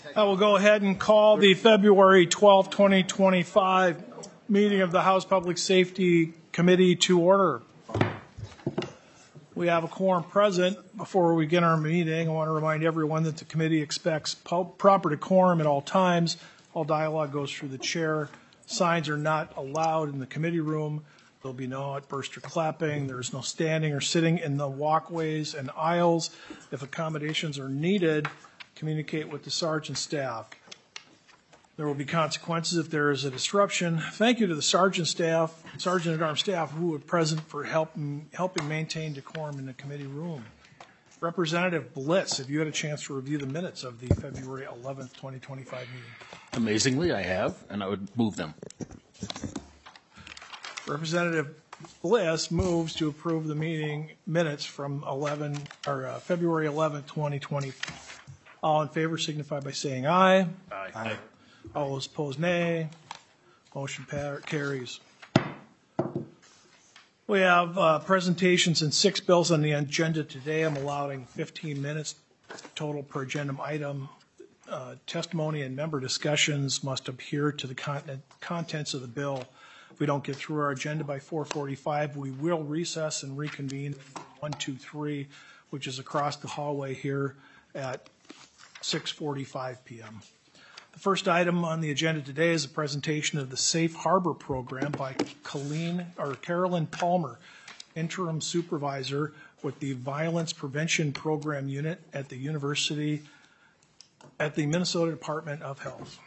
I will go ahead and call the February 12, 2025 meeting of the House Public Safety Committee to order. We have a quorum present. Before we begin our meeting, I want to remind everyone that the committee expects proper decorum at all times. All dialogue goes through the chair. Signs are not allowed in the committee room. There'll be no outburst or clapping. There's no standing or sitting in the walkways and aisles. If accommodations are needed, communicate with the sergeant staff. There will be consequences if there is a disruption. Thank you to the sergeant at arms staff who were present for helping maintain decorum in the committee room. Representative Bliss, have you had a chance to review the minutes of the February 11th, 2025 meeting? Amazingly, I have, and I would move them. Representative Bliss moves to approve the meeting minutes from February 11th, 2020. All in favor signify by saying aye. Aye. All those opposed, nay. Motion carries. We have presentations and 6 bills on the agenda today. I'm allowing 15 minutes total per agenda item. Testimony and member discussions must adhere to the contents of the bill. If we don't get through our agenda by 4:45, we will recess and reconvene 123, which is across the hallway here at 6:45 p.m. The first item on the agenda today is a presentation of the Safe Harbor Program by Carolyn Palmer, Interim Supervisor with the Violence Prevention Program Unit at the Minnesota Department of Health.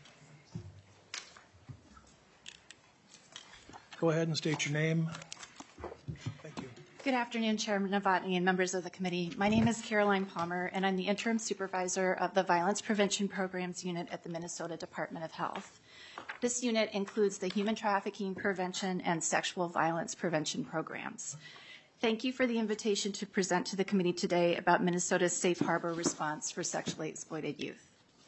Go ahead and state your name. Thank you. Good afternoon, Chairman Novotny and members of the committee. My name is Caroline Palmer, and I'm the Interim Supervisor of the Violence Prevention Programs Unit at the Minnesota Department of Health. This unit includes the human trafficking prevention and sexual violence prevention programs. Thank you for the invitation to present to the committee today about Minnesota's Safe Harbor response for sexually exploited youth.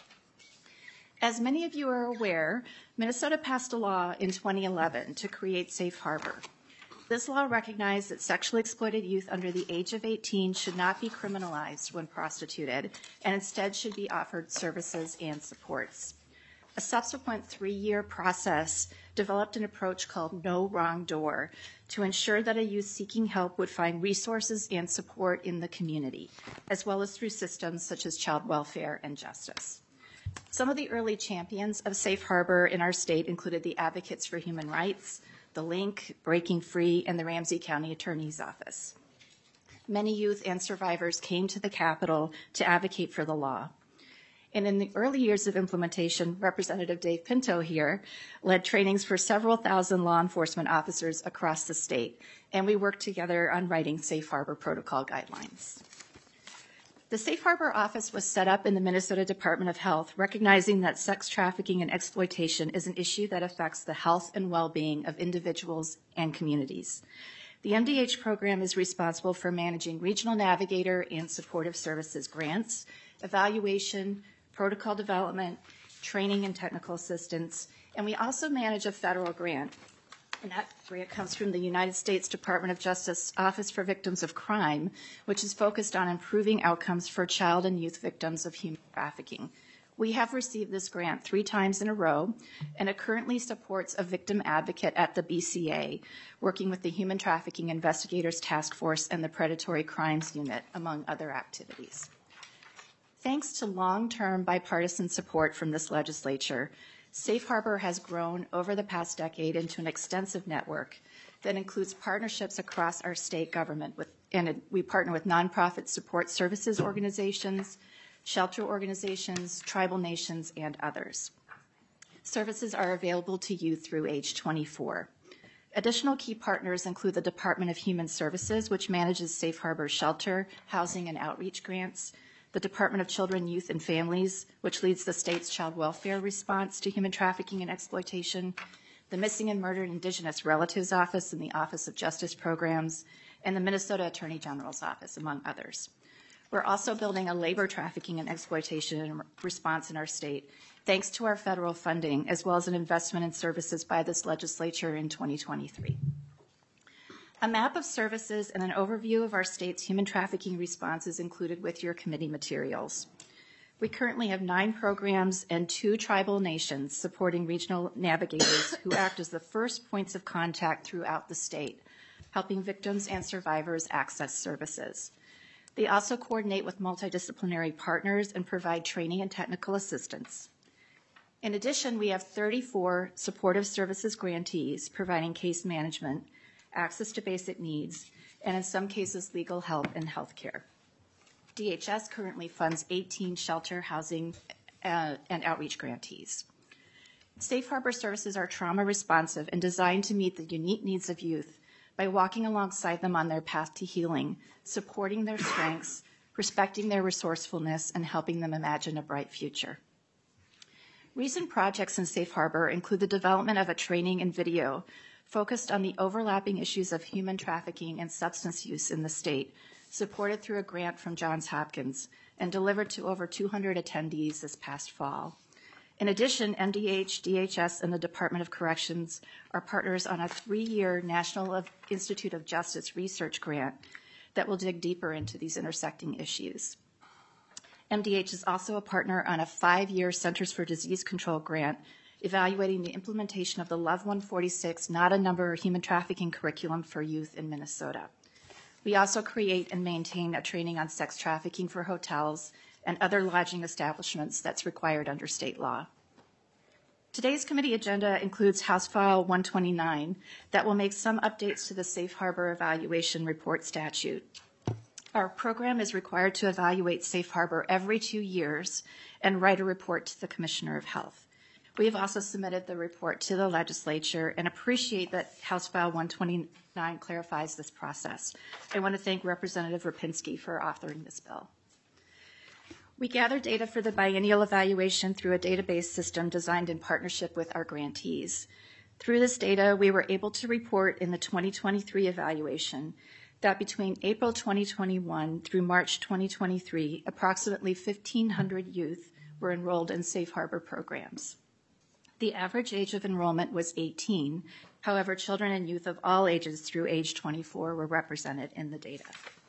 As many of you are aware, Minnesota passed a law in 2011 to create Safe Harbor. This law recognized that sexually exploited youth under the age of 18 should not be criminalized when prostituted and instead should be offered services and supports. A subsequent 3-year process developed an approach called No Wrong Door to ensure that a youth seeking help would find resources and support in the community, as well as through systems such as child welfare and justice. Some of the early champions of Safe Harbor in our state included the Advocates for Human Rights, the Link, Breaking Free, and the Ramsey County Attorney's Office. Many youth and survivors came to the Capitol to advocate for the law. And in the early years of implementation, Representative Dave Pinto here led trainings for several thousand law enforcement officers across the state, and we worked together on writing Safe Harbor protocol guidelines. The Safe Harbor Office was set up in the Minnesota Department of Health, recognizing that sex trafficking and exploitation is an issue that affects the health and well-being of individuals and communities. The MDH program is responsible for managing regional navigator and supportive services grants, evaluation, protocol development, training and technical assistance, and we also manage a federal grant. And that grant comes from the United States Department of Justice Office for Victims of Crime, which is focused on improving outcomes for child and youth victims of human trafficking. We have received this grant 3 times in a row, and it currently supports a victim advocate at the BCA, working with the Human Trafficking Investigators Task Force and the Predatory Crimes Unit, among other activities. Thanks to long-term bipartisan support from this legislature, Safe Harbor has grown over the past decade into an extensive network that includes partnerships across our state government, we partner with nonprofit support services organizations, shelter organizations, tribal nations, and others. Services are available to youth through age 24. Additional key partners include the Department of Human Services, which manages Safe Harbor shelter, housing, and outreach grants, the Department of Children, Youth, and Families, which leads the state's child welfare response to human trafficking and exploitation, the Missing and Murdered Indigenous Relatives Office and the Office of Justice Programs, and the Minnesota Attorney General's Office, among others. We're also building a labor trafficking and exploitation response in our state, thanks to our federal funding, as well as an investment in services by this legislature in 2023. A map of services and an overview of our state's human trafficking response is included with your committee materials. We currently have 9 programs and 2 tribal nations supporting regional navigators who act as the first points of contact throughout the state, helping victims and survivors access services. They also coordinate with multidisciplinary partners and provide training and technical assistance. In addition, we have 34 supportive services grantees providing case management, access to basic needs, and in some cases, legal help and health care. DHS currently funds 18 shelter, housing, and outreach grantees. Safe Harbor services are trauma responsive and designed to meet the unique needs of youth by walking alongside them on their path to healing, supporting their strengths, respecting their resourcefulness, and helping them imagine a bright future. Recent projects in Safe Harbor include the development of a training and video focused on the overlapping issues of human trafficking and substance use in the state, supported through a grant from Johns Hopkins and delivered to over 200 attendees this past fall. In addition, MDH, DHS, and the Department of Corrections are partners on a 3-year National Institute of Justice research grant that will dig deeper into these intersecting issues. MDH is also a partner on a 5-year Centers for Disease Control grant evaluating the implementation of the Love 146 Not a Number human trafficking curriculum for youth in Minnesota. We also create and maintain a training on sex trafficking for hotels and other lodging establishments that's required under state law. Today's committee agenda includes House File 129 that will make some updates to the Safe Harbor Evaluation Report statute. Our program is required to evaluate Safe Harbor every 2 years and write a report to the Commissioner of Health. We have also submitted the report to the legislature and appreciate that House File 129 clarifies this process. I want to thank Representative Rapinski for authoring this bill. We gather data for the biennial evaluation through a database system designed in partnership with our grantees. Through this data, we were able to report in the 2023 evaluation that between April 2021 through March 2023, approximately 1,500 youth were enrolled in Safe Harbor programs. The average age of enrollment was 18. However, children and youth of all ages through age 24 were represented in the data.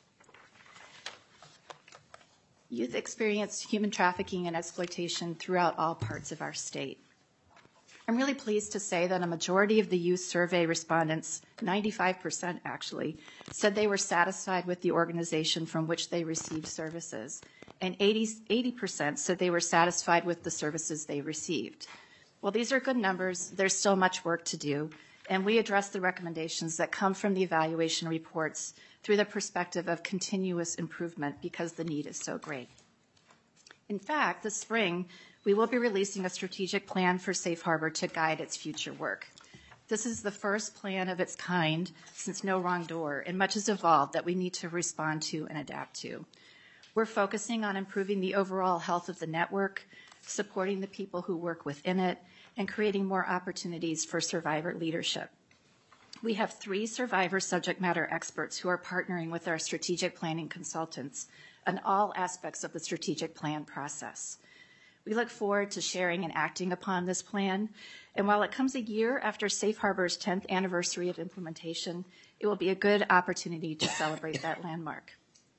Youth experience human trafficking and exploitation throughout all parts of our state. I'm really pleased to say that a majority of the youth survey respondents, 95% actually, said they were satisfied with the organization from which they received services, and 80% said they were satisfied with the services they received. While these are good numbers, there's still much work to do, and we address the recommendations that come from the evaluation reports through the perspective of continuous improvement because the need is so great. In fact, this spring, we will be releasing a strategic plan for Safe Harbor to guide its future work. This is the first plan of its kind since No Wrong Door, and much has evolved that we need to respond to and adapt to. We're focusing on improving the overall health of the network, supporting the people who work within it, and creating more opportunities for survivor leadership. We have 3 survivor subject matter experts who are partnering with our strategic planning consultants on all aspects of the strategic plan process. We look forward to sharing and acting upon this plan, and while it comes a year after Safe Harbor's 10th anniversary of implementation, it will be a good opportunity to celebrate that landmark.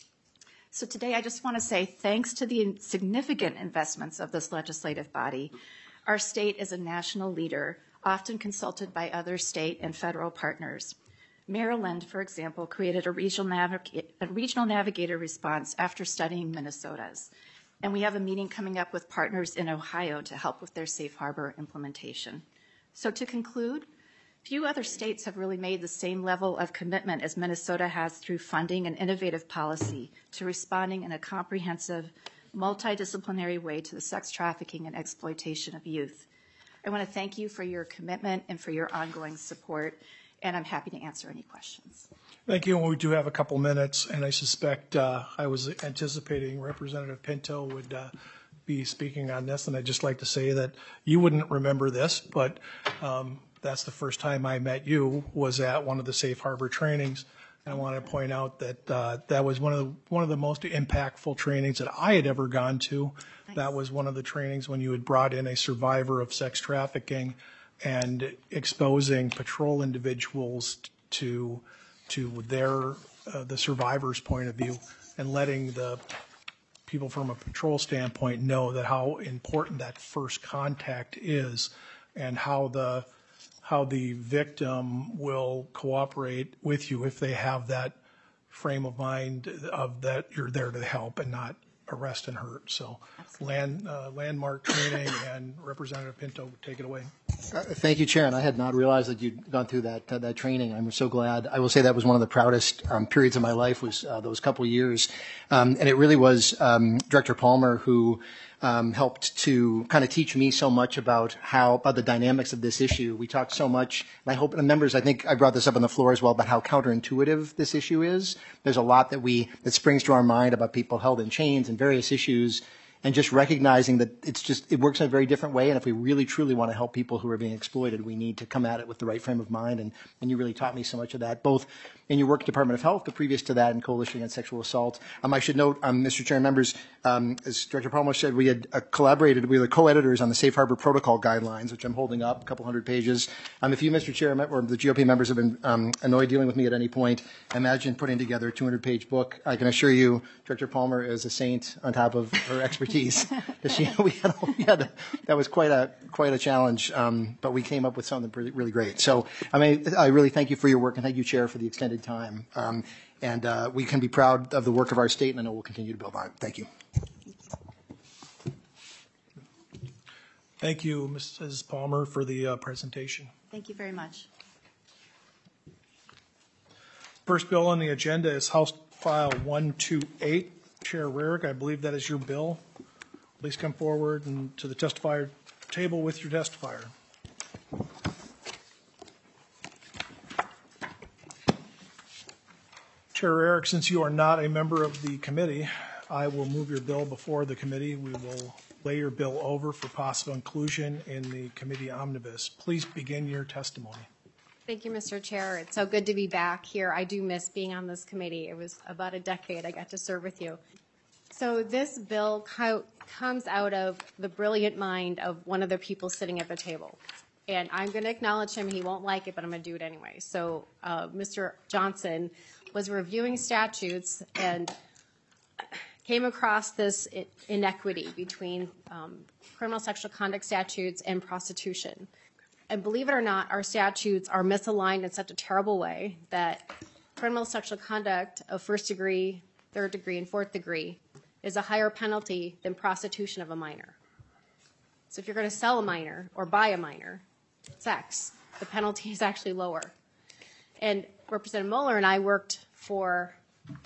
So today I just want to say thanks to the significant investments of this legislative body, our state is a national leader, often consulted by other state and federal partners. Maryland, for example, created a regional navigator response after studying Minnesota's. And we have a meeting coming up with partners in Ohio to help with their Safe Harbor implementation. So to conclude, few other states have really made the same level of commitment as Minnesota has through funding and innovative policy to responding in a comprehensive, multidisciplinary way to the sex trafficking and exploitation of youth. I want to thank you for your commitment and for your ongoing support, and I'm happy to answer any questions. Thank you. And we do have a couple minutes, and I suspect I was anticipating Representative Pinto would be speaking on this, and I'd just like to say that you wouldn't remember this, but that's the first time I met you was at one of the Safe Harbor trainings. And I want to point out that that was one of the most impactful trainings that I had ever gone to. Nice. That was one of the trainings when you had brought in a survivor of sex trafficking and exposing patrol individuals to their the survivor's point of view and letting the people from a patrol standpoint know that how important that first contact is, and how the victim will cooperate with you if they have that frame of mind of that you're there to help and not arrest and hurt. So landmark training, and Representative Pinto, take it away. Thank you, Chair. And I had not realized that you'd gone through that training. I'm so glad. I will say that was one of the proudest periods of my life, was those couple years. And it really was Director Palmer who helped to kind of teach me so much about the dynamics of this issue. We talked so much, and I hope the members, I think I brought this up on the floor as well, about how counterintuitive this issue is. There's a lot that springs to our mind about people held in chains and various issues, and just recognizing that it works in a very different way. And if we really truly want to help people who are being exploited, we need to come at it with the right frame of mind. And you really taught me so much of that, both in your work at Department of Health, but previous to that in Coalition Against Sexual Assault. I should note, Mr. Chair and members, as Director Palmer said, we had collaborated. We were the co-editors on the Safe Harbor Protocol Guidelines, which I'm holding up, a couple hundred pages. If you, Mr. Chair, or the GOP members have been annoyed dealing with me at any point, imagine putting together a 200-page book. I can assure you, Director Palmer is a saint on top of her expertise. That was quite a challenge, but we came up with something really great. So, I really thank you for your work, and thank you, Chair, for the extended time. And we can be proud of the work of our state, and I know we'll continue to build on it. Thank you. Thank you, Mrs. Palmer, for the presentation. Thank you very much. First bill on the agenda is House File 128. Chair Rarick, I believe that is your bill. Please come forward and to the testifier table with your testifier. Chair Rarick, since you are not a member of the committee, I will move your bill before the committee. We will lay your bill over for possible inclusion in the committee omnibus. Please begin your testimony. Thank you, Mr. Chair. It's so good to be back here. I do miss being on this committee. It was about a decade I got to serve with you. So this bill comes out of the brilliant mind of one of the people sitting at the table. And I'm going to acknowledge him. He won't like it, but I'm going to do it anyway. So Mr. Johnson was reviewing statutes and came across this inequity between criminal sexual conduct statutes and prostitution. And believe it or not, our statutes are misaligned in such a terrible way that criminal sexual conduct of first degree, third degree, and fourth degree is a higher penalty than prostitution of a minor. So if you're going to sell a minor or buy a minor sex, the penalty is actually lower. And Representative Mueller and I worked for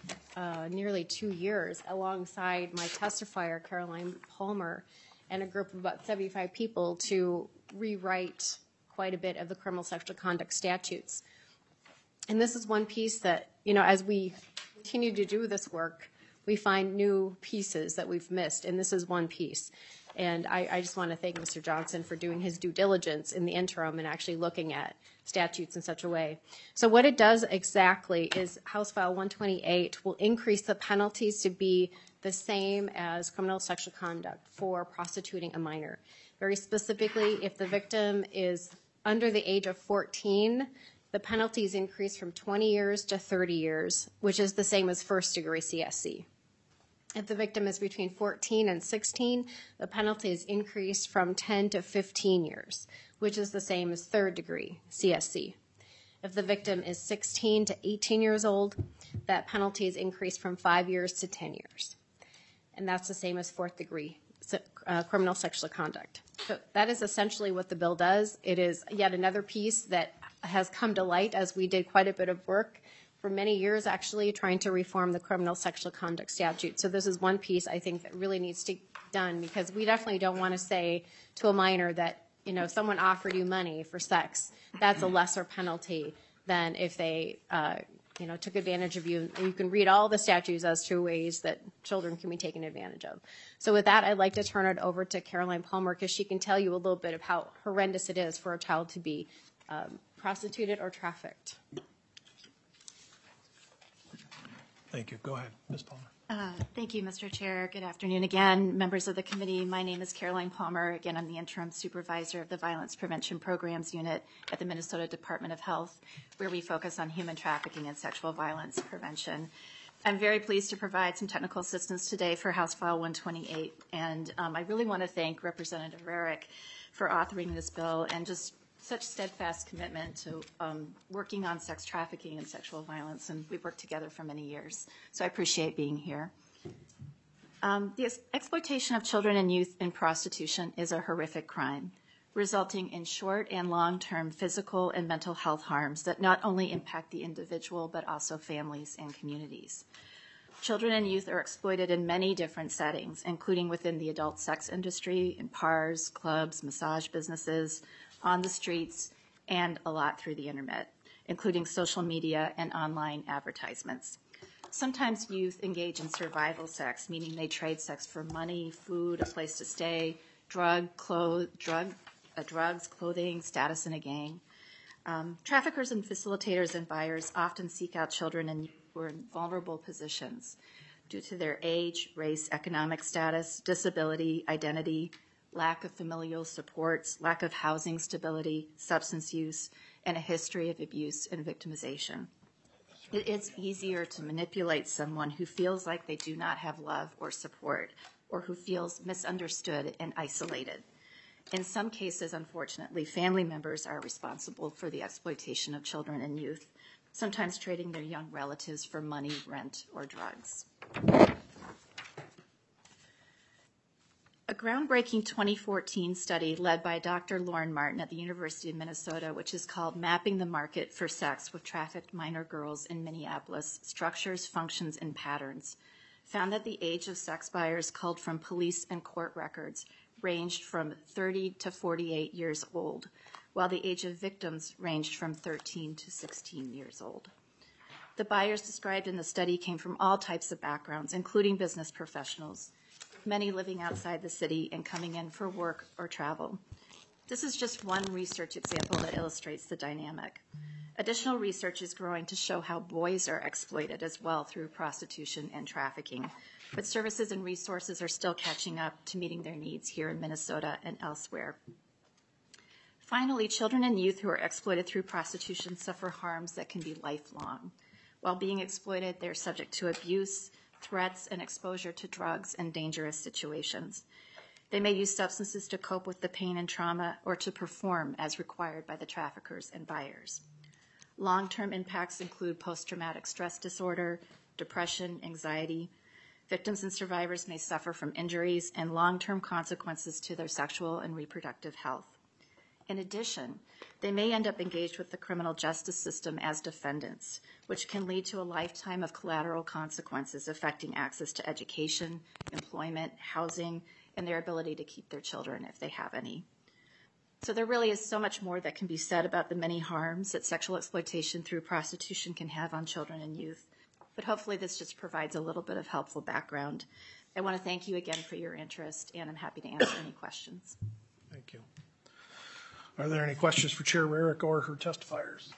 nearly 2 years alongside my testifier, Caroline Palmer, and a group of about 75 people to rewrite quite a bit of the criminal sexual conduct statutes. And this is one piece that, as we continue to do this work, we find new pieces that we've missed, and this is one piece. And I just want to thank Mr. Johnson for doing his due diligence in the interim and actually looking at statutes in such a way. So what it does exactly is House File 128 will increase the penalties to be the same as criminal sexual conduct for prostituting a minor. Very specifically, if the victim is under the age of 14, the penalties increase from 20 years to 30 years, which is the same as first degree CSC. If the victim is between 14 and 16, the penalty is increased from 10 to 15 years, which is the same as third degree CSC. If the victim is 16 to 18 years old, that penalty is increased from 5 years to 10 years. And that's the same as fourth degree criminal sexual conduct. So that is essentially what the bill does. It is yet another piece that has come to light as we did quite a bit of work for many years, actually, trying to reform the criminal sexual conduct statute. So this is one piece I think that really needs to be done, because we definitely don't want to say to a minor that, if someone offered you money for sex, that's a lesser penalty than if they, took advantage of you. And you can read all the statutes as to ways that children can be taken advantage of. So with that, I'd like to turn it over to Caroline Palmer, because she can tell you a little bit of how horrendous it is for a child to be prostituted or trafficked. Thank you. Go ahead, Ms. Palmer. Thank you, Mr. Chair. Good afternoon again, members of the committee. My name is Caroline Palmer. Again, I'm the interim supervisor of the Violence Prevention Programs Unit at the Minnesota Department of Health, where we focus on human trafficking and sexual violence prevention. I'm very pleased to provide some technical assistance today for House File 128, and I really want to thank Representative Rarick for authoring this bill and just such steadfast commitment to working on sex trafficking and sexual violence, and we've worked together for many years, so I appreciate being here. The exploitation of children and youth in prostitution is a horrific crime, resulting in short and long-term physical and mental health harms that not only impact the individual, but also families and communities. Children and youth are exploited in many different settings, including within the adult sex industry, in bars, clubs, massage businesses, on the streets, and a lot through the internet, including social media and online advertisements. Sometimes youth engage in survival sex, meaning they trade sex for money, food, a place to stay, drugs, clothing, status in a gang. Traffickers and facilitators and buyers often seek out children and youth who are in vulnerable positions due to their age, race, economic status, disability, identity, lack of familial supports, lack of housing stability, substance use, and a history of abuse and victimization. It is easier to manipulate someone who feels like they do not have love or support, or who feels misunderstood and isolated. In some cases, unfortunately, family members are responsible for the exploitation of children and youth, sometimes trading their young relatives for money, rent, or drugs. A groundbreaking 2014 study led by Dr. Lauren Martin at the University of Minnesota, which is called Mapping the Market for Sex with Trafficked Minor Girls in Minneapolis, Structures, Functions, and Patterns, found that the age of sex buyers culled from police and court records ranged from 30 to 48 years old, while the age of victims ranged from 13 to 16 years old. The buyers described in the study came from all types of backgrounds, including business professionals, many living outside the city and coming in for work or travel. This is just one research example that illustrates the dynamic. Additional research is growing to show how boys are exploited as well through prostitution and trafficking, but services and resources are still catching up to meeting their needs here in Minnesota and elsewhere. Finally, children and youth who are exploited through prostitution suffer harms that can be lifelong. While being exploited, they're subject to abuse, threats, and exposure to drugs and dangerous situations. They may use substances to cope with the pain and trauma or to perform as required by the traffickers and buyers. Long-term impacts include post-traumatic stress disorder, depression, anxiety. Victims and survivors may suffer from injuries and long-term consequences to their sexual and reproductive health. In addition, they may end up engaged with the criminal justice system as defendants, which can lead to a lifetime of collateral consequences affecting access to education, employment, housing, and their ability to keep their children if they have any. So there really is so much more that can be said about the many harms that sexual exploitation through prostitution can have on children and youth. But hopefully this just provides a little bit of helpful background. I want to thank you again for your interest, and I'm happy to answer any questions. Thank you. Are there any questions for Chair Rarick or her testifiers?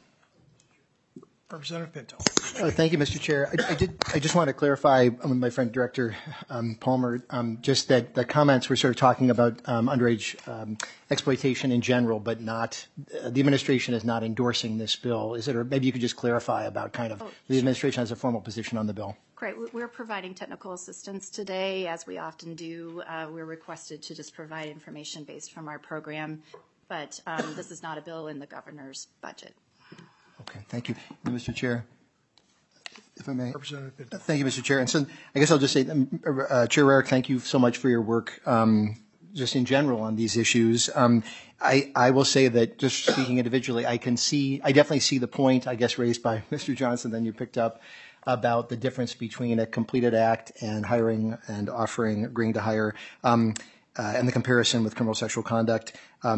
Representative Pinto. Thank you, Mr. Chair. I just want to clarify with my friend Director Palmer, just that the comments were sort of talking about underage exploitation in general, but not, the administration is not endorsing this bill, is it? Or maybe you could just clarify about kind of the administration has a formal position on the bill. Great. We're providing technical assistance today, as we often do. We're requested to just provide information based from our program, but this is not a bill in the governor's budget. Okay, thank you. Mr. Chair, if I may. Representative Pinto. Thank you, Mr. Chair. And so I guess I'll just say, Chair Rarick, thank you so much for your work just in general on these issues. I will say that just speaking individually, I definitely see the point, I guess, raised by Mr. Johnson, then you picked up, about the difference between a completed act and hiring and agreeing to hire. And the comparison with criminal sexual conduct.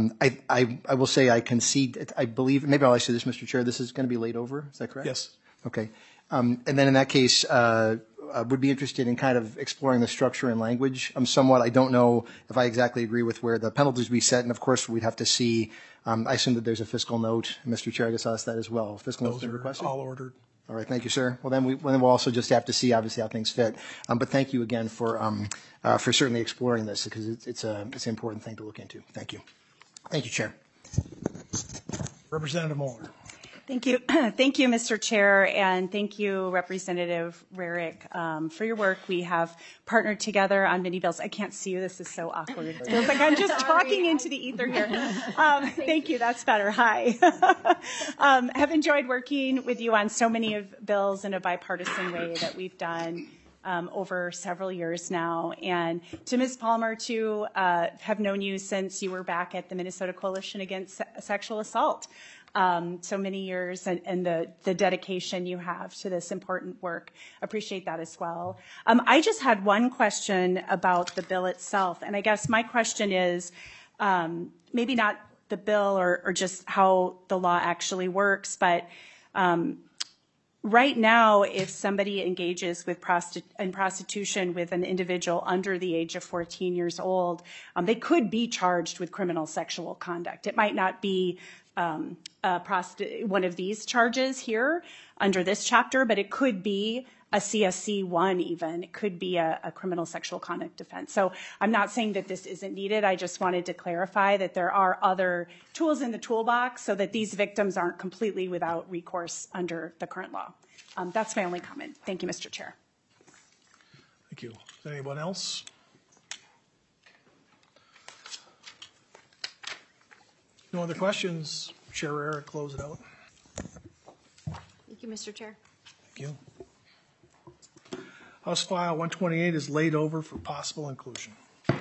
I will say I concede, I believe, maybe I'll ask you this, Mr. Chair, this is going to be laid over, is that correct? Yes. Okay. And then in that case, would be interested in kind of exploring the structure and language. Somewhat, I don't know if I exactly agree with where the penalties be set, and of course we'd have to see, I assume that there's a fiscal note. Mr. Chair, I guess I'll ask that as well. Fiscal note's been requested? All ordered. All right, thank you, sir. Well, then we'll also just have to see, obviously, how things fit. But thank you again for certainly exploring this, because it's an important thing to look into. Thank you. Thank you, Chair. Representative Moeller. Thank you. Thank you, Mr. Chair, and thank you, Representative Rarick, for your work. We have partnered together on many bills. I can't see you. This is so awkward. It feels like I'm just talking into the ether here. Thank you. That's better. Hi. Have enjoyed working with you on so many of bills in a bipartisan way that we've done over several years now. And to Ms. Palmer, too, have known you since you were back at the Minnesota Coalition Against Sexual Assault. So many years, and the dedication you have to this important work. Appreciate that as well. I just had one question about the bill itself, and I guess my question is maybe not the bill or just how the law actually works, but right now, if somebody engages with prostitution with an individual under the age of 14 years old, they could be charged with criminal sexual conduct. It might not be one of these charges here under this chapter, but it could be a CSC 1 even. It could be a criminal sexual conduct offense. So I'm not saying that this isn't needed. I just wanted to clarify that there are other tools in the toolbox so that these victims aren't completely without recourse under the current law. That's my only comment. Thank you, Mr. Chair. Thank you. Is there anyone else? No other questions? Chair Rarick, close it out. Thank you, Mr. Chair. Thank you. House File 128 is laid over for possible inclusion.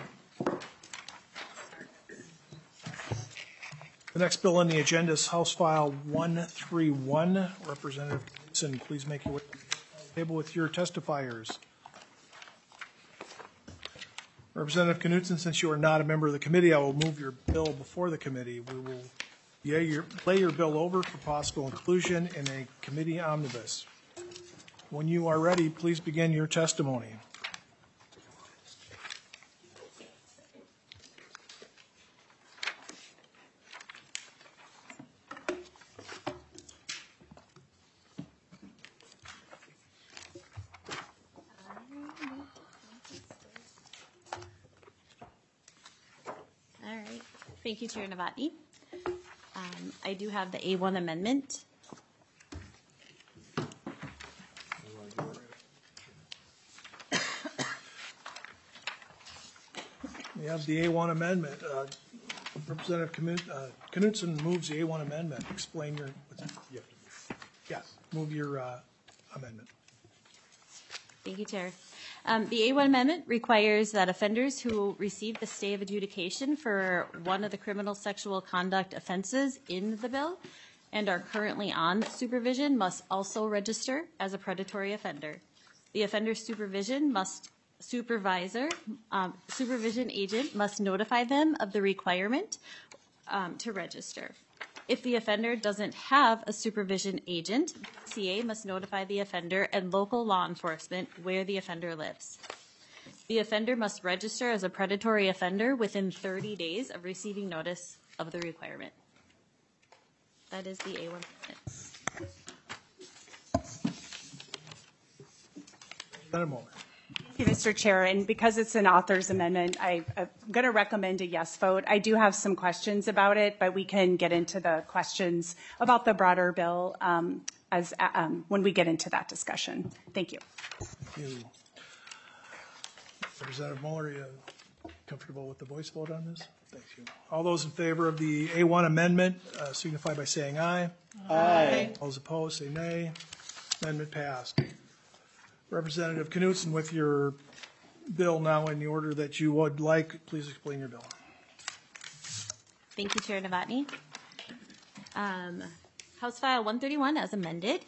The next bill on the agenda is House File 131. Representative Knudsen, please make your way to the table with your testifiers. Representative Knudsen, since you are not a member of the committee, I will move your bill before the committee. We will lay your bill over for possible inclusion in a committee omnibus. When you are ready, please begin your testimony. All right. Thank you, Chair Novotny. I do have the A1 amendment. We have the A1 amendment. Representative Knudsen moves the A1 amendment. Explain your, yes, move your amendment. Thank you, Chair. The A1 amendment requires that offenders who receive the stay of adjudication for one of the criminal sexual conduct offenses in the bill and are currently on supervision must also register as a predatory offender. The offender's supervision agent must notify them of the requirement to register. If the offender doesn't have a supervision agent, CA must notify the offender and local law enforcement where the offender lives. The offender must register as a predatory offender within 30 days of receiving notice of the requirement. That is the A1 amendment. Thank you, Mr. Chair. And because it's an author's amendment, I'm going to recommend a yes vote. I do have some questions about it, but we can get into the questions about the broader bill when we get into that discussion. Thank you. Thank you. Representative Muller, are you comfortable with the voice vote on this? Thank you. All those in favor of the A1 amendment signify by saying aye. Aye. All those opposed say nay. Amendment passed. Representative Knudsen, with your bill now in the order that you would like, please explain your bill. Thank you, Chair Novotny. House File 131 as amended.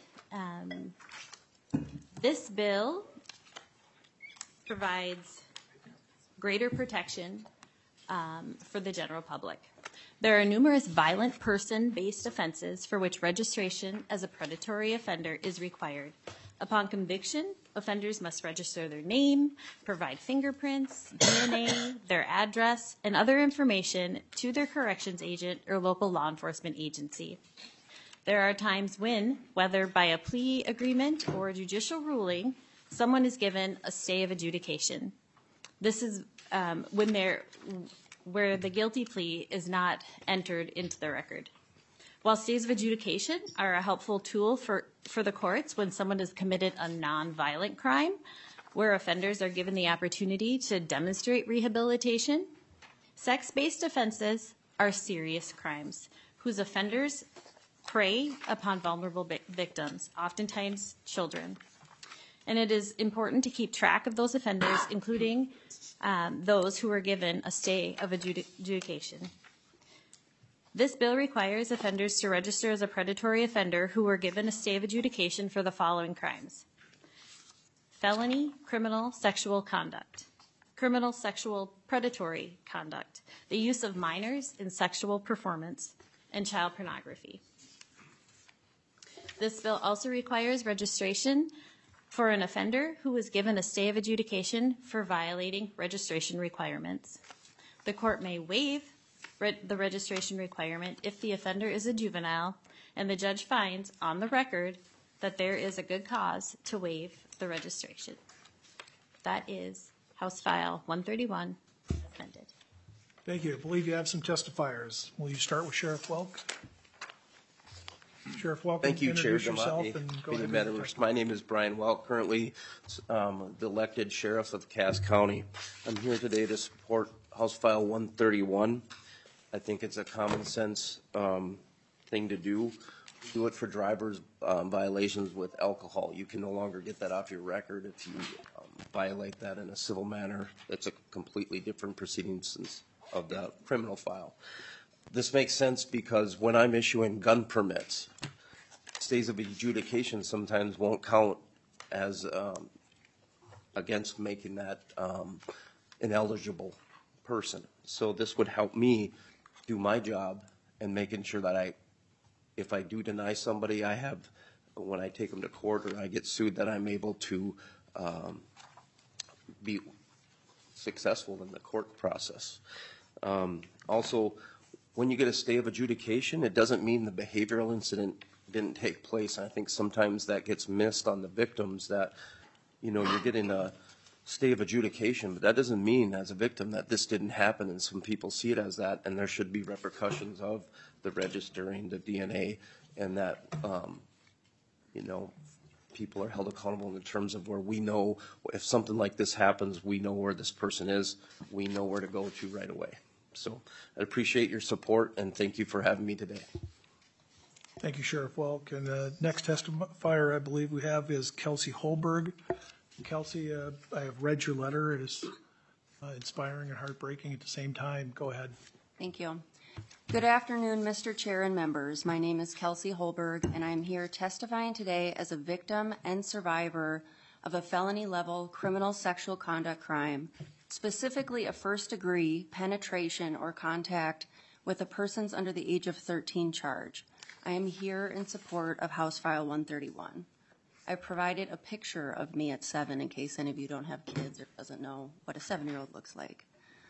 This bill provides greater protection for the general public. There are numerous violent person-based offenses for which registration as a predatory offender is required. Upon conviction, offenders must register their name, provide fingerprints, DNA, their address, and other information to their corrections agent or local law enforcement agency. There are times when, whether by a plea agreement or a judicial ruling, someone is given a stay of adjudication. This is where the guilty plea is not entered into the record. While stays of adjudication are a helpful tool for the courts when someone has committed a nonviolent crime, where offenders are given the opportunity to demonstrate rehabilitation, sex-based offenses are serious crimes whose offenders prey upon vulnerable victims, oftentimes children. And it is important to keep track of those offenders, including those who are given a stay of adjudication. This bill requires offenders to register as a predatory offender who were given a stay of adjudication for the following crimes: felony criminal sexual conduct, criminal sexual predatory conduct, the use of minors in sexual performance, and child pornography. This bill also requires registration for an offender who was given a stay of adjudication for violating registration requirements. The court may waive the registration requirement if the offender is a juvenile and the judge finds on the record that there is a good cause to waive the registration. That is House File 131 amended. Thank you. I believe you have some testifiers. Will you start with Sheriff Welk? Sheriff Welk, Thank you, Chair introduce yourself Damati. and go ahead with your testimony. My name is Brian Welk, currently the elected sheriff of Cass County. I'm here today to support House File 131. I think it's a common sense thing to do. Do it for drivers violations with alcohol. You can no longer get that off your record if you violate that in a civil manner. It's a completely different proceedings of the criminal file. This makes sense because when I'm issuing gun permits, stays of adjudication sometimes won't count as against making that an eligible person. So this would help me do my job and making sure that if I do deny somebody, I have, when I take them to court or I get sued, that I'm able to be successful in the court process. Also, when you get a stay of adjudication, it doesn't mean the behavioral incident didn't take place. And I think sometimes that gets missed on the victims, that, you know, you're getting a stay of adjudication, but that doesn't mean as a victim that this didn't happen, and some people see it as that, and there should be repercussions of the registering, the DNA, and that, you know, people are held accountable in terms of where we know if something like this happens, we know where this person is, we know where to go to right away. So I appreciate your support, and thank you for having me today. Thank you, Sheriff Welk. And the next testifier I believe we have is Kelsey Holberg. Kelsey, I have read your letter. It is inspiring and heartbreaking at the same time. Go ahead. Thank you. Good afternoon, Mr. Chair and members. My name is Kelsey Holberg, and I'm here testifying today as a victim and survivor of a felony-level criminal sexual conduct crime, specifically a first-degree penetration or contact with a persons under the age of 13 charge. I am here in support of House File 131. I provided a picture of me at 7 in case any of you don't have kids or doesn't know what a 7-year-old looks like.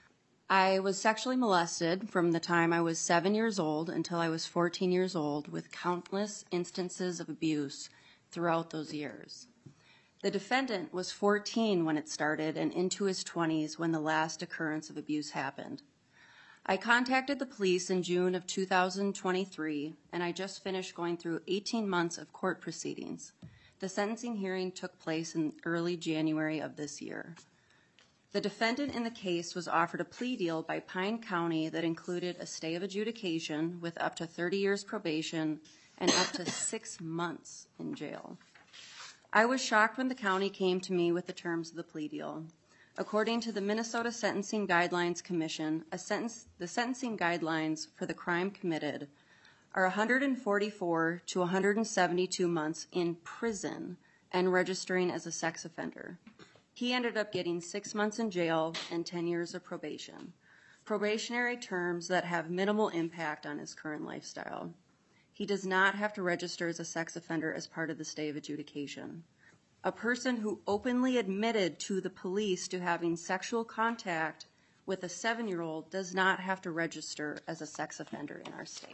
I was sexually molested from the time I was 7 years old until I was 14 years old, with countless instances of abuse throughout those years. The defendant was 14 when it started and into his 20s when the last occurrence of abuse happened. I contacted the police in June of 2023, and I just finished going through 18 months of court proceedings. The sentencing hearing took place in early January of this year. The defendant in the case was offered a plea deal by Pine County that included a stay of adjudication with up to 30 years probation and up to 6 months in jail. I was shocked when the county came to me with the terms of the plea deal. According to the Minnesota Sentencing Guidelines Commission, the sentencing guidelines for the crime committed are 144 to 172 months in prison and registering as a sex offender. He ended up getting 6 months in jail and 10 years of probation, probationary terms that have minimal impact on his current lifestyle. He does not have to register as a sex offender as part of the stay of adjudication. A person who openly admitted to the police to having sexual contact with a 7-year-old does not have to register as a sex offender in our state.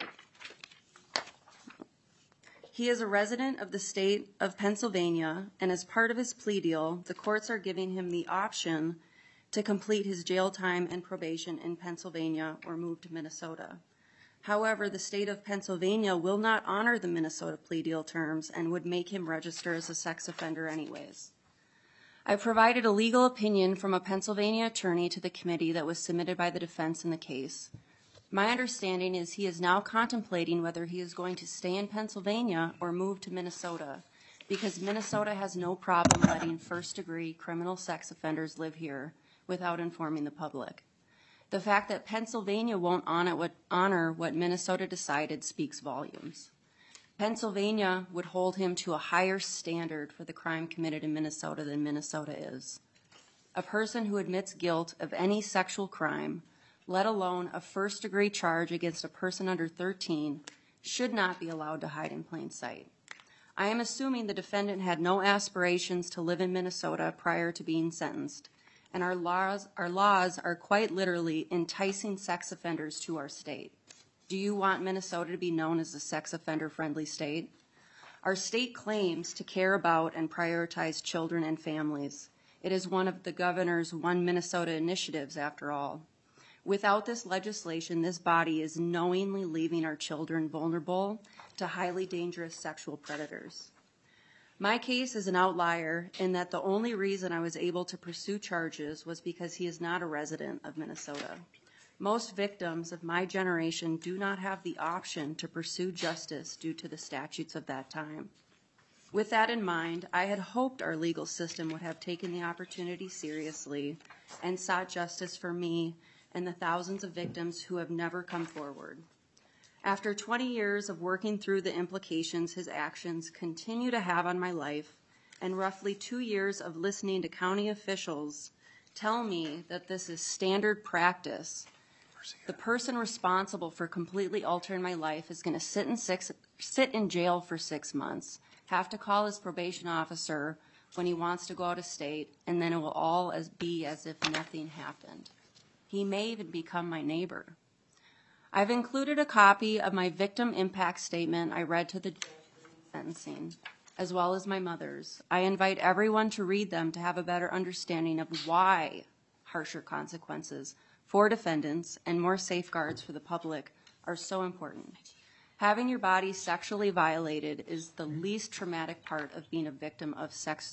He is a resident of the state of Pennsylvania, and as part of his plea deal, the courts are giving him the option to complete his jail time and probation in Pennsylvania or move to Minnesota. However, the state of Pennsylvania will not honor the Minnesota plea deal terms and would make him register as a sex offender anyways. I provided a legal opinion from a Pennsylvania attorney to the committee that was submitted by the defense in the case. My understanding is he is now contemplating whether he is going to stay in Pennsylvania or move to Minnesota, because Minnesota has no problem letting first-degree criminal sex offenders live here without informing the public. The fact that Pennsylvania won't honor what Minnesota decided speaks volumes. Pennsylvania would hold him to a higher standard for the crime committed in Minnesota than Minnesota is. A person who admits guilt of any sexual crime, let alone a first-degree charge against a person under 13, should not be allowed to hide in plain sight. I am assuming the defendant had no aspirations to live in Minnesota prior to being sentenced, and our laws are quite literally enticing sex offenders to our state. Do you want Minnesota to be known as a sex offender-friendly state? Our state claims to care about and prioritize children and families. It is one of the governor's One Minnesota initiatives, after all. Without this legislation, this body is knowingly leaving our children vulnerable to highly dangerous sexual predators. My case is an outlier in that the only reason I was able to pursue charges was because he is not a resident of Minnesota. Most victims of my generation do not have the option to pursue justice due to the statutes of that time. With that in mind, I had hoped our legal system would have taken the opportunity seriously and sought justice for me and the thousands of victims who have never come forward. After 20 years of working through the implications his actions continue to have on my life, and roughly 2 years of listening to county officials tell me that this is standard practice, the person responsible for completely altering my life is going to sit in jail for 6 months, have to call his probation officer when he wants to go out of state, and then it will all be as if nothing happened. He may even become my neighbor. I've included a copy of my victim impact statement I read to the judge during sentencing, as well as my mother's. I invite everyone to read them to have a better understanding of why harsher consequences for defendants and more safeguards for the public are so important. Having your body sexually violated is the least traumatic part of being a victim of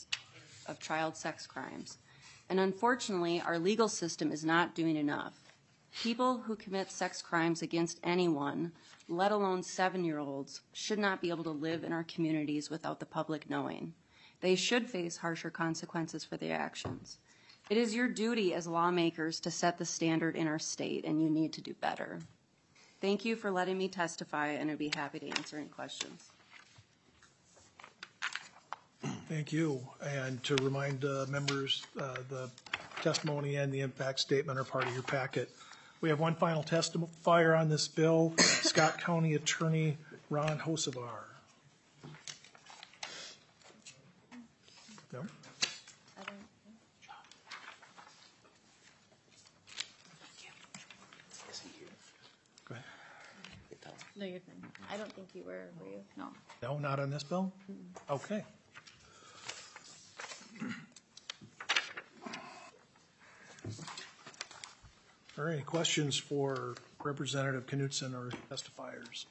child sex crimes. And unfortunately, our legal system is not doing enough. People who commit sex crimes against anyone, let alone 7-year-olds, should not be able to live in our communities without the public knowing. They should face harsher consequences for their actions. It is your duty as lawmakers to set the standard in our state, and you need to do better. Thank you for letting me testify, and I'd be happy to answer any questions. Thank you. And to remind members, the testimony and the impact statement are part of your packet. We have one final testifier on this bill, Scott County Attorney Ron Hocevar. No? Go ahead. No, you're fine. I don't think you were you? No. No, not on this bill? Okay. Are there any questions for Representative Knudsen or testifiers?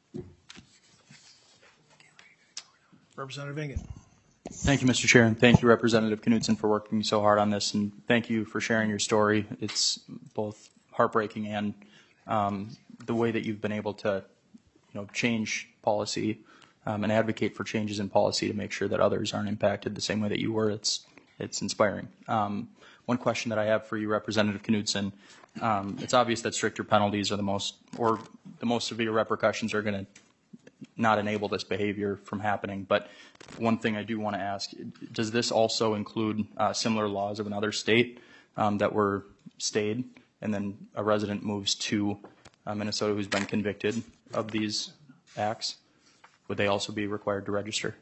Representative Engen. Thank you, Mr. Chair, and thank you, Representative Knudsen, for working so hard on this, and thank you for sharing your story. It's both heartbreaking and the way that you've been able to, change policy and advocate for changes in policy to make sure that others aren't impacted the same way that you were. It's inspiring. One question that I have for you, Representative Knudsen, it's obvious that stricter penalties are the most severe repercussions are going to not enable this behavior from happening. But one thing I do want to ask, does this also include similar laws of another state that were stayed, and then a resident moves to Minnesota who's been convicted of these acts? Would they also be required to register?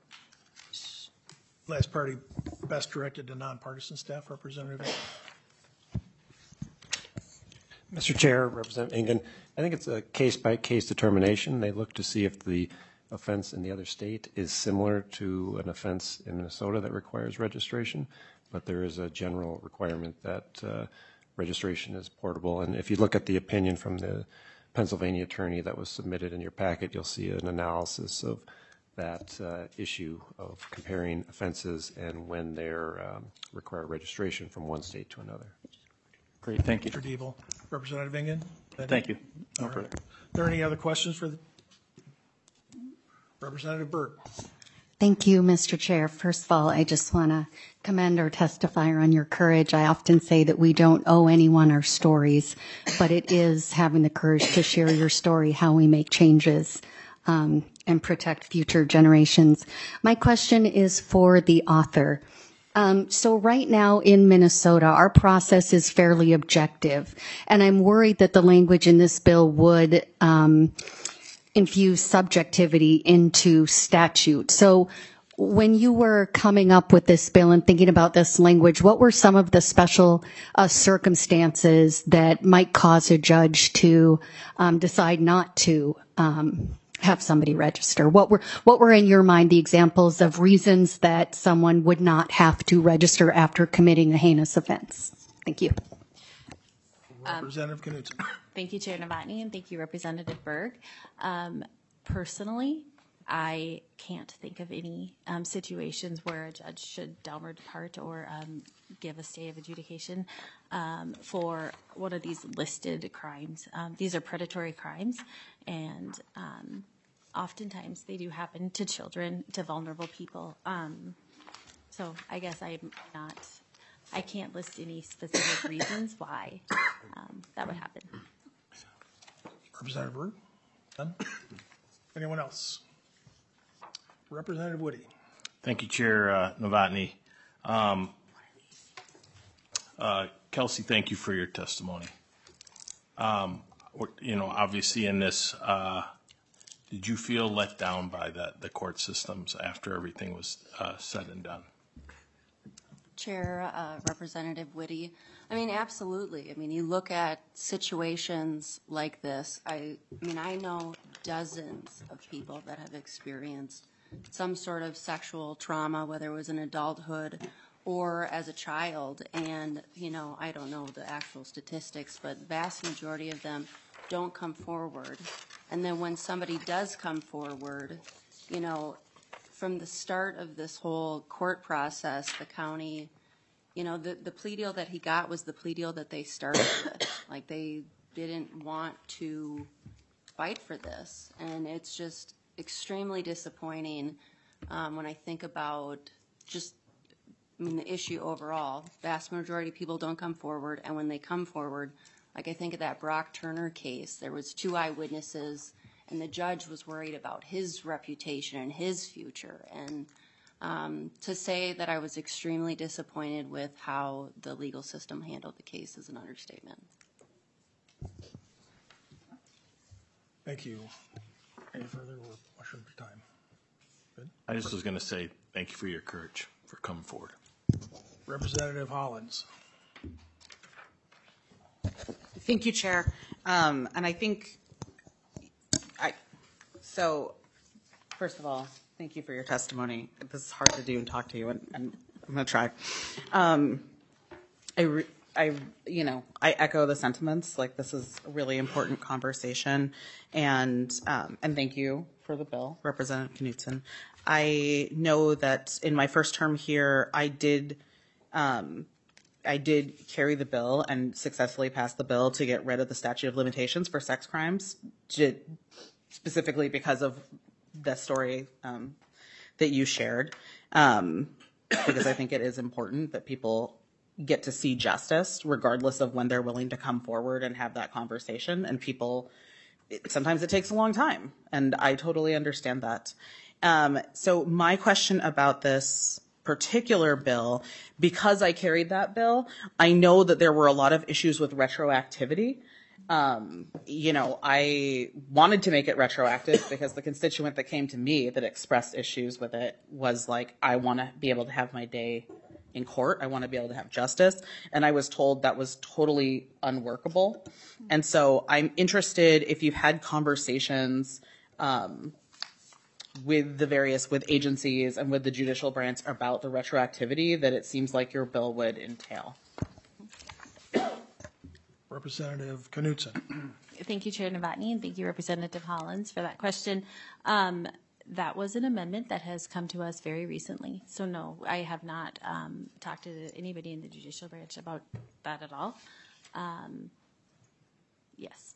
Last party best directed to nonpartisan staff, Representative. Mr. Chair, Representative Engen, I think it's a case-by-case determination. They look to see if the offense in the other state is similar to an offense in Minnesota that requires registration, but there is a general requirement that registration is portable. And if you look at the opinion from the Pennsylvania attorney that was submitted in your packet, you'll see an analysis of that issue of comparing offenses and when they're require registration from one state to another. Great, thank you. Mr. Diebel. Representative Ingen? Thank you. No All further. right. Are there any other questions for the Representative Berg? Thank you, Mr. Chair. First of all, I just want to commend our testifier on your courage. I often say that we don't owe anyone our stories, but it is having the courage to share your story, how we make changes and protect future generations. My question is for the author. So right now in Minnesota, our process is fairly objective, and I'm worried that the language in this bill would infuse subjectivity into statute. So when you were coming up with this bill and thinking about this language, what were some of the special circumstances that might cause a judge to decide not to have somebody register? What were in your mind the examples of reasons that someone would not have to register after committing a heinous offense? Thank you. Representative Knudsen. Thank you, Chair Novotny, and thank you, Representative Berg. Personally, I can't think of any situations where a judge should downward depart or give a stay of adjudication for one of these listed crimes. These are predatory crimes, and oftentimes they do happen to children, to vulnerable people. So I guess I can't list any specific reasons why that would happen. Representative Berg? None? Anyone else? Representative Woody. Thank you, Chair Novotny. Kelsey, thank you for your testimony. Obviously in this, did you feel let down by the court systems after everything was said and done? Chair, Representative Whitty, I mean, absolutely. I mean, you look at situations like this. I know dozens of people that have experienced some sort of sexual trauma, whether it was in adulthood or as a child. And, I don't know the actual statistics, but the vast majority of them don't come forward. And then when somebody does come forward, from the start of this whole court process, the county, the plea deal that he got was the plea deal that they started with. Like, they didn't want to fight for this. And it's just extremely disappointing when I think about the issue overall. Vast majority of people don't come forward, and when they come forward, like I think of that Brock Turner case, there was 2 eyewitnesses, and the judge was worried about his reputation and his future. And to say that I was extremely disappointed with how the legal system handled the case is an understatement. Thank you. Any further question for time? Good. I just was going to say thank you for your courage for coming forward. Representative Hollins. Thank you, Chair. And I think, first of all, thank you for your testimony. This is hard to do and talk to you, and I'm going to try. I echo the sentiments. Like, this is a really important conversation, and thank you for the bill, Representative Knudsen. I know that in my first term here, I did carry the bill and successfully pass the bill to get rid of the statute of limitations for sex crimes, specifically because of the story that you shared, because I think it is important that people get to see justice regardless of when they're willing to come forward and have that conversation. And sometimes it takes a long time, and I totally understand that. So my question about this particular bill, because I carried that bill, I know that there were a lot of issues with retroactivity. I wanted to make it retroactive because the constituent that came to me that expressed issues with it was like, I want to be able to have my day in court. I want to be able to have justice. And I was told that was totally unworkable. And so I'm interested if you've had conversations with agencies and with the judicial branch about the retroactivity that it seems like your bill would entail. Representative Knudsen. Thank you, Chair Novotny, and thank you, Representative Hollins, for that question. That was an amendment that has come to us very recently. So no, I have not talked to anybody in the judicial branch about that at all. Yes.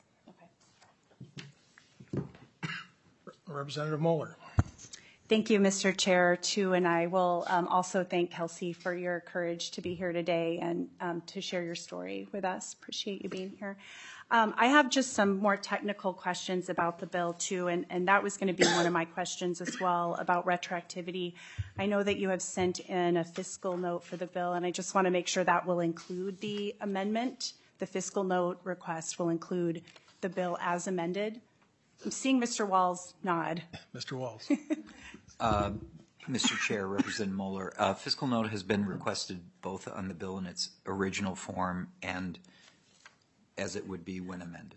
Okay. Representative Moeller. Thank you, Mr. Chair, too, and I will also thank Kelsey for your courage to be here today and to share your story with us. Appreciate you being here. I have just some more technical questions about the bill, too, and that was going to be one of my questions as well about retroactivity. I know that you have sent in a fiscal note for the bill, and I just want to make sure that will include the amendment. The fiscal note request will include the bill as amended. I'm seeing Mr. Walls nod. Mr. Walls. Mr. Chair, Representative Moeller, fiscal note has been requested both on the bill in its original form and as it would be when amended.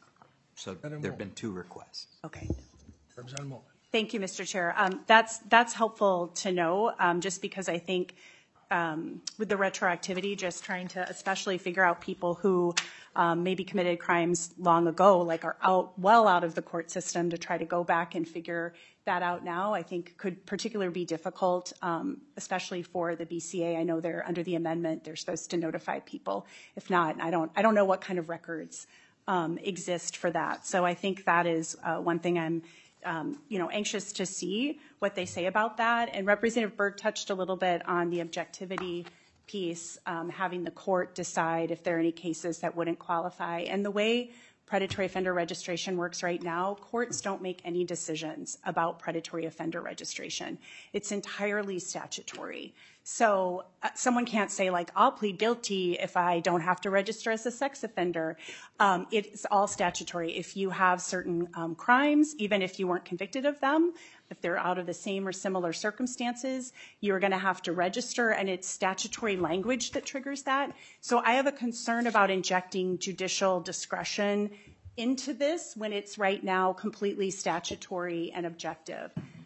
So there have been 2 requests. Okay. Representative Moeller. Thank you, Mr. Chair. That's helpful to know, just because I think with the retroactivity, just trying to especially figure out people who maybe committed crimes long ago, like are well out of the court system, to try to go back and figure that out now, I think could particularly be difficult, especially for the BCA. I know they're under the amendment, they're supposed to notify people. If not, I don't know what kind of records exist for that. So I think that is one thing I'm anxious to see what they say about that. And Representative Berg touched a little bit on the objectivity piece, having the court decide if there are any cases that wouldn't qualify. And the way predatory offender registration works right now, courts don't make any decisions about predatory offender registration. It's entirely statutory. So someone can't say, like, I'll plead guilty if I don't have to register as a sex offender. It's all statutory. If you have certain crimes, even if you weren't convicted of them, if they're out of the same or similar circumstances, you're going to have to register, and it's statutory language that triggers that. So I have a concern about injecting judicial discretion into this when it's right now completely statutory and objective.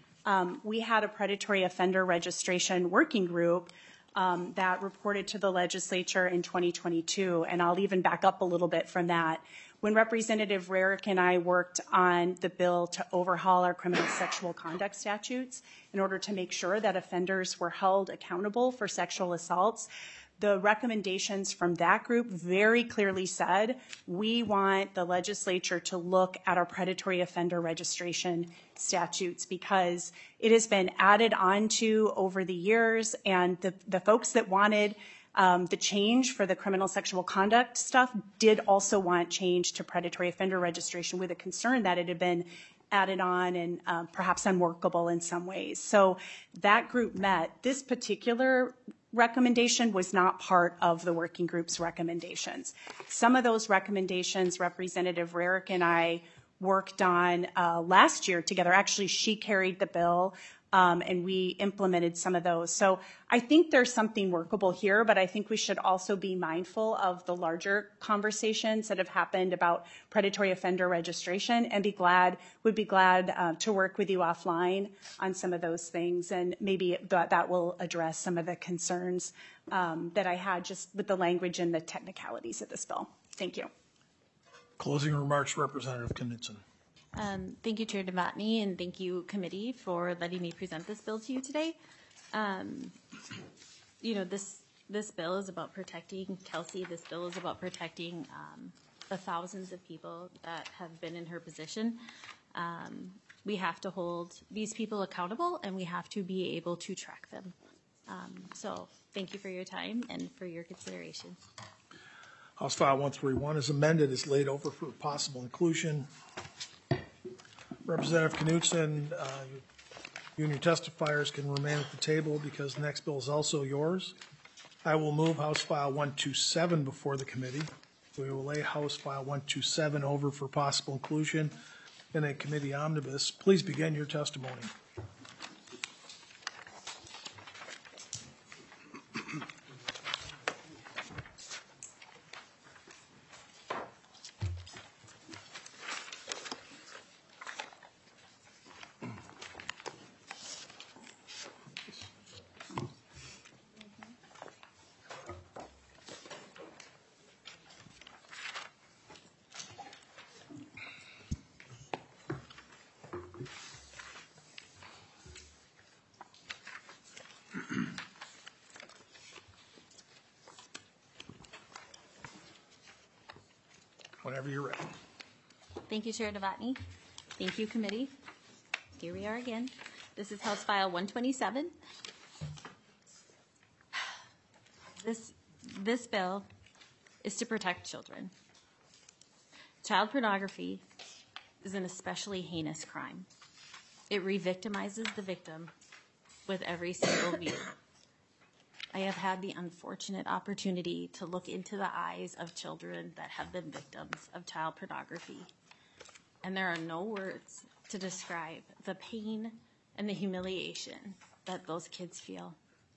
We had a predatory offender registration working group that reported to the legislature in 2022, and I'll even back up a little bit from that. When Representative Rarick and I worked on the bill to overhaul our criminal sexual conduct statutes in order to make sure that offenders were held accountable for sexual assaults, the recommendations from that group very clearly said, we want the legislature to look at our predatory offender registration statutes because it has been added onto over the years, and the folks that wanted the change for the criminal sexual conduct stuff did also want change to predatory offender registration with a concern that it had been added on and perhaps unworkable in some ways. So that group met. This particular recommendation was not part of the working group's recommendations. Some of those recommendations Representative Rarick and I worked on last year together. Actually, she carried the bill, and we implemented some of those. So I think there's something workable here, but I think we should also be mindful of the larger conversations that have happened about predatory offender registration, and would be glad to work with you offline on some of those things, and maybe that will address some of the concerns that I had just with the language and the technicalities of this bill. Thank you. Closing remarks, Representative Knudsen. Thank you, Chair Novotny, and thank you, committee, for letting me present this bill to you today. This bill is about protecting Kelsey. This bill is about protecting the thousands of people that have been in her position. We have to hold these people accountable, and we have to be able to track them. So thank you for your time and for your consideration. House File 131 is amended, is laid over for possible inclusion. Representative Knudsen, you and your testifiers can remain at the table because the next bill is also yours. I will move House File 127 before the committee. We will lay House File 127 over for possible inclusion in a committee omnibus. Please begin your testimony. whenever you're ready. Thank you, Chair Novotny. Thank you, committee. Here we are again. This is House File 127. This bill is to protect children. Child pornography is an especially heinous crime. It re-victimizes the victim with every single view. I have had the unfortunate opportunity to look into the eyes of children that have been victims of child pornography, and there are no words to describe the pain and the humiliation that those kids feel.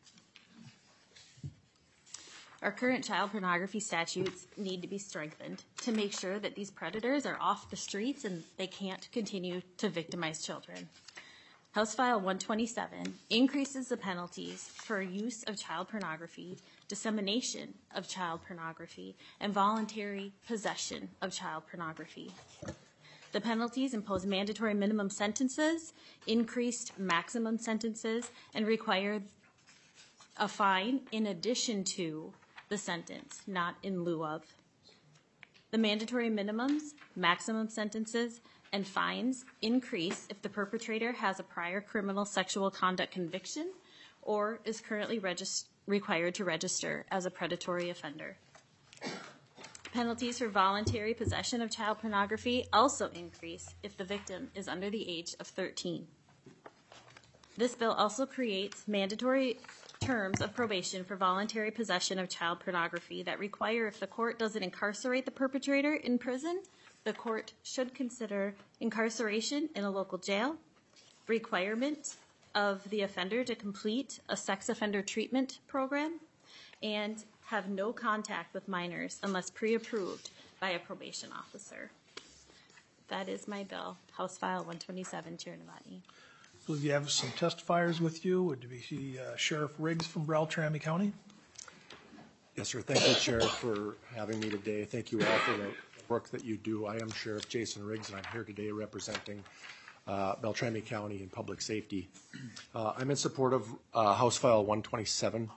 Our current child pornography statutes need to be strengthened to make sure that these predators are off the streets and they can't continue to victimize children. House File 127 increases the penalties for use of child pornography, dissemination of child pornography, and voluntary possession of child pornography. The penalties impose mandatory minimum sentences, increased maximum sentences, and require a fine in addition to the sentence, not in lieu of. The mandatory minimums, maximum sentences, and fines increase if the perpetrator has a prior criminal sexual conduct conviction or is currently required to register as a predatory offender. Penalties for voluntary possession of child pornography also increase if the victim is under the age of 13. This bill also creates mandatory terms of probation for voluntary possession of child pornography that require, if the court doesn't incarcerate the perpetrator in prison, the court should consider incarceration in a local jail, requirement of the offender to complete a sex offender treatment program, and have no contact with minors unless pre-approved by a probation officer. That is my bill, House File 127, Chair Novotny. I believe you have some testifiers with you. Would be Sheriff Riggs from Beltrami County. Yes, sir. Thank you, Sheriff, for having me today. Thank you all for the work that you do. I am Sheriff Jason Riggs, and I'm here today representing Beltrami County in public safety. I'm in support of House File 127.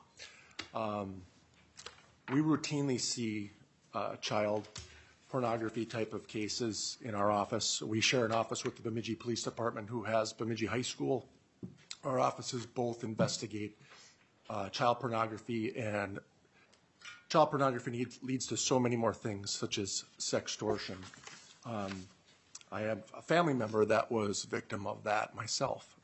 We routinely see child pornography type of cases in our office. We share an office with the Bemidji Police Department, who has Bemidji High School. Our offices both investigate child pornography, and child pornography leads to so many more things, such as sextortion. I have a family member that was a victim of that myself.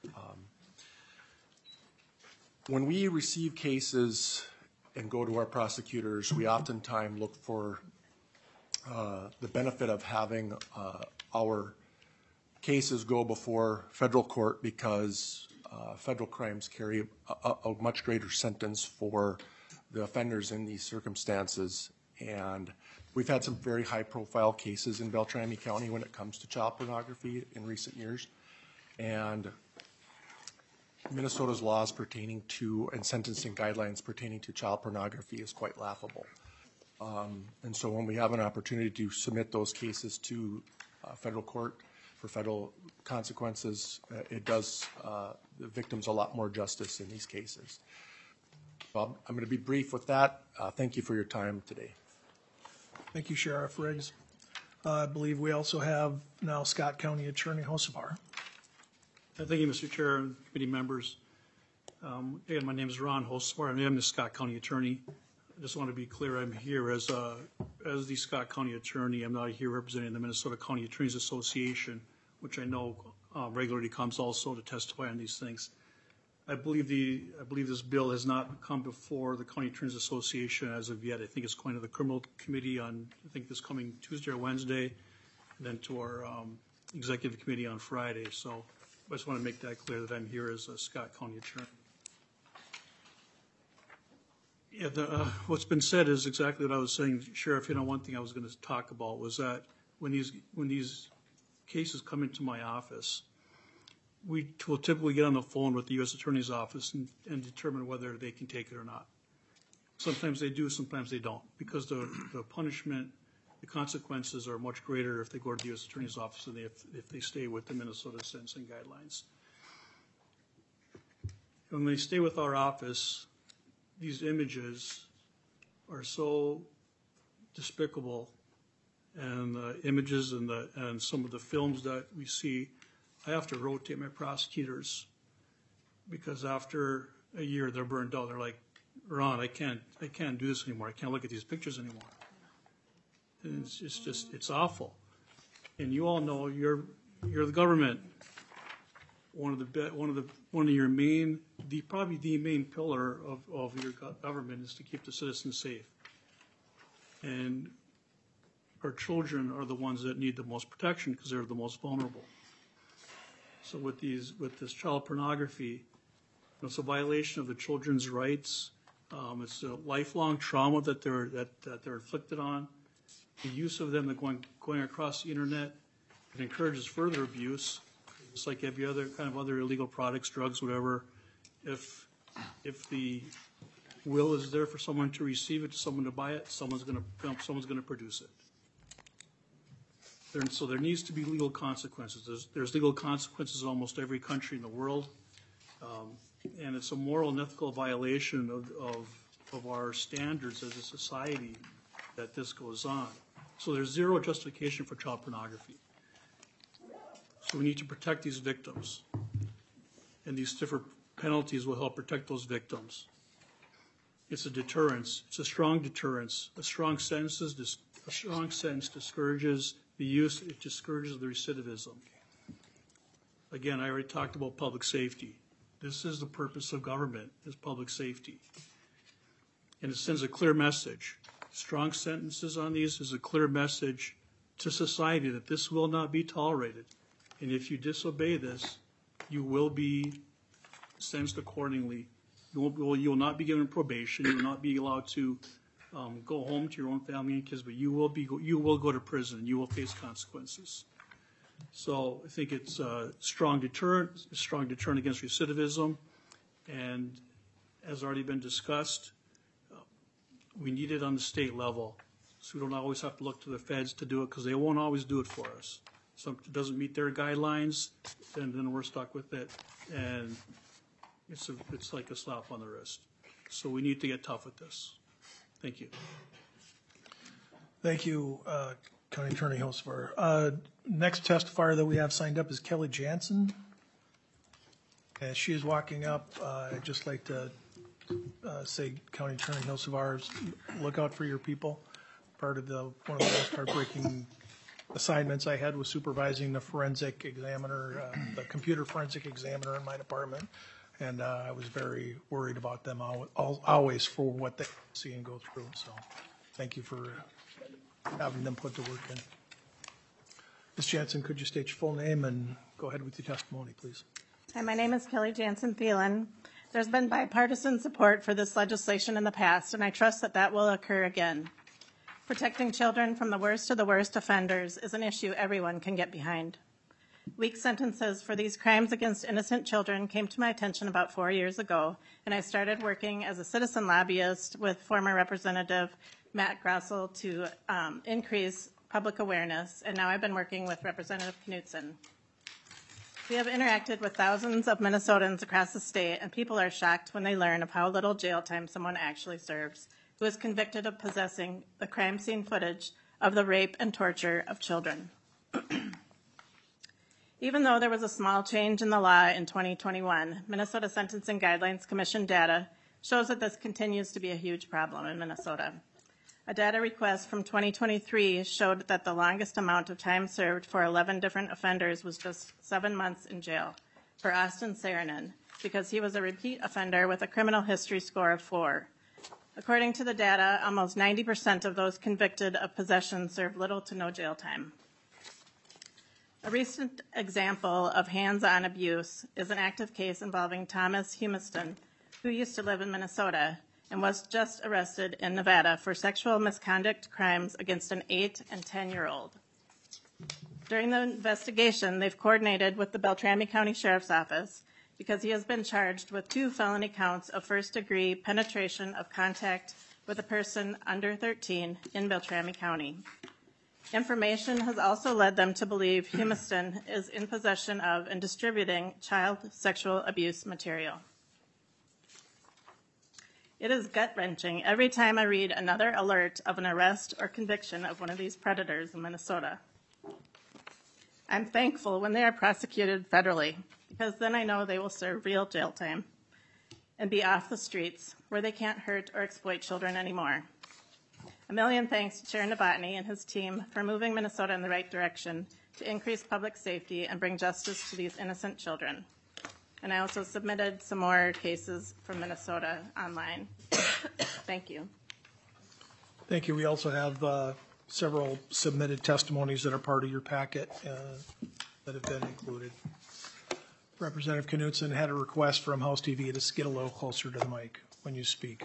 When we receive cases and go to our prosecutors, we oftentimes look for the benefit of having our cases go before federal court, because federal crimes carry a much greater sentence for the offenders in these circumstances. And we've had some very high-profile cases in Beltrami County when it comes to child pornography in recent years. And Minnesota's laws pertaining to and sentencing guidelines pertaining to child pornography is quite laughable. And so when we have an opportunity to submit those cases to federal court for federal consequences, it does the victims a lot more justice in these cases. Well, I'm going to be brief with that. Thank you for your time today. Thank you, Sheriff Riggs. I believe we also have now Scott County Attorney Hocevar. Thank you, Mr. Chair and committee members. Again, my name is Ron Hocevar, and I am the Scott County Attorney. I just want to be clear, I'm here as the Scott County Attorney. I'm not here representing the Minnesota County Attorneys Association, which I know regularly comes also to testify on these things. I believe this bill has not come before the County Attorneys Association as of yet. I think it's going to the Criminal Committee on, I think, this coming Tuesday or Wednesday, and then to our Executive Committee on Friday. So I just want to make that clear that I'm here as a Scott County Attorney. Yeah, what's been said is exactly what I was saying, Sheriff. You know, one thing I was going to talk about was that when these cases come into my office, we will typically get on the phone with the U.S. Attorney's Office and determine whether they can take it or not. Sometimes they do, sometimes they don't, because the punishment, the consequences are much greater if they go to the U.S. Attorney's Office than if they stay with the Minnesota sentencing guidelines. When they stay with our office, these images are so despicable and the images and some of the films that we see, I have to rotate my prosecutors because after a year they're burned out. They're like, Ron, I can't do this anymore. I can't look at these pictures anymore. And it's awful. And you all know you're the government. One of your main, probably the main pillar of your government is to keep the citizens safe. And our children are the ones that need the most protection because they're the most vulnerable. So with this child pornography, it's a violation of the children's rights. It's a lifelong trauma that they're inflicted on. The use of them going across the internet, it encourages further abuse. It's like every other kind of other illegal products, drugs, whatever. If the will is there for someone to receive it, someone to buy it, someone's going to produce it. So there needs to be legal consequences. There's legal consequences in almost every country in the world, and it's a moral and ethical violation of our standards as a society that this goes on. So there's zero justification for child pornography. So we need to protect these victims, and these different penalties will help protect those victims. It's a deterrence. It's a strong deterrence. A strong sentence discourages the use. It discourages the recidivism. Again, I already talked about public safety. This is the purpose of government, is public safety. And it sends a clear message. Strong sentences on these is a clear message to society that this will not be tolerated. And if you disobey this, you will be sentenced accordingly. You will not be given probation. You will not be allowed to go home to your own family and kids, but you will go to prison. You will face consequences. So I think it's a strong deterrent against recidivism. And as already been discussed, we need it on the state level. So we don't always have to look to the feds to do it because they won't always do it for us. So if it doesn't meet their guidelines, then we're stuck with it. And it's like a slap on the wrist. So we need to get tough with this. Thank you. Thank you, County Attorney Hocevar. Next testifier that we have signed up is Kelly Jansen. As she is walking up, I'd just like to say, County Attorney Hocevar, look out for your people. One of the most heartbreaking assignments I had was supervising the forensic examiner, the computer forensic examiner in my department. And I was very worried about them always for what they see and go through. So thank you for having them put to work in. Ms. Jansen, could you state your full name and go ahead with your testimony, please? Hi, my name is Kelly Jansen Thielen. There's been bipartisan support for this legislation in the past, and I trust that that will occur again. Protecting children from the worst of the worst offenders is an issue everyone can get behind. Weak sentences for these crimes against innocent children came to my attention about 4 years ago, and I started working as a citizen lobbyist with former Representative Matt Grossel to increase public awareness, and now I've been working with Representative Knutson. We have interacted with thousands of Minnesotans across the state, and people are shocked when they learn of how little jail time someone actually serves who is convicted of possessing the crime scene footage of the rape and torture of children. Even though there was a small change in the law in 2021, Minnesota Sentencing Guidelines Commission data shows that this continues to be a huge problem in Minnesota. A data request from 2023 showed that the longest amount of time served for 11 different offenders was just 7 months in jail for Austin Saarinen because he was a repeat offender with a criminal history score of 4. According to the data, almost 90% of those convicted of possession served little to no jail time. A recent example of hands-on abuse is an active case involving Thomas Humiston, who used to live in Minnesota and was just arrested in Nevada for sexual misconduct crimes against an 8- and 10-year-old. During the investigation, they've coordinated with the Beltrami County Sheriff's Office because he has been charged with 2 felony counts of first-degree penetration of contact with a person under 13 in Beltrami County. Information has also led them to believe Humiston is in possession of and distributing child sexual abuse material. It is gut-wrenching every time I read another alert of an arrest or conviction of one of these predators in Minnesota. I'm thankful when they are prosecuted federally, because then I know they will serve real jail time and be off the streets where they can't hurt or exploit children anymore. A million thanks to Chair Novotny and his team for moving Minnesota in the right direction to increase public safety and bring justice to these innocent children. And I also submitted some more cases from Minnesota online. Thank you. Thank you. We also have several submitted testimonies that are part of your packet that have been included. Representative Knutson had a request from House TV to just get a little closer to the mic when you speak.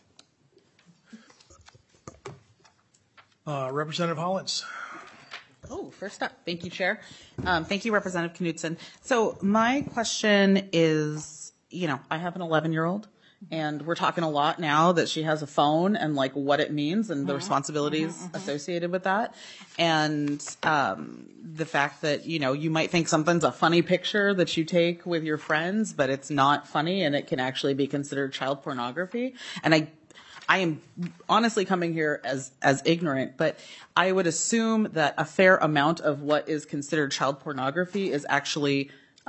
Representative Hollins. Oh, first up. Thank you, Chair. Thank you, Representative Knutson. So my question is, I have an 11-year-old, and we're talking a lot now that she has a phone and like what it means and the responsibilities associated with that. And the fact that, you might think something's a funny picture that you take with your friends, but it's not funny and it can actually be considered child pornography. And I am honestly coming here as ignorant, but I would assume that a fair amount of what is considered child pornography is actually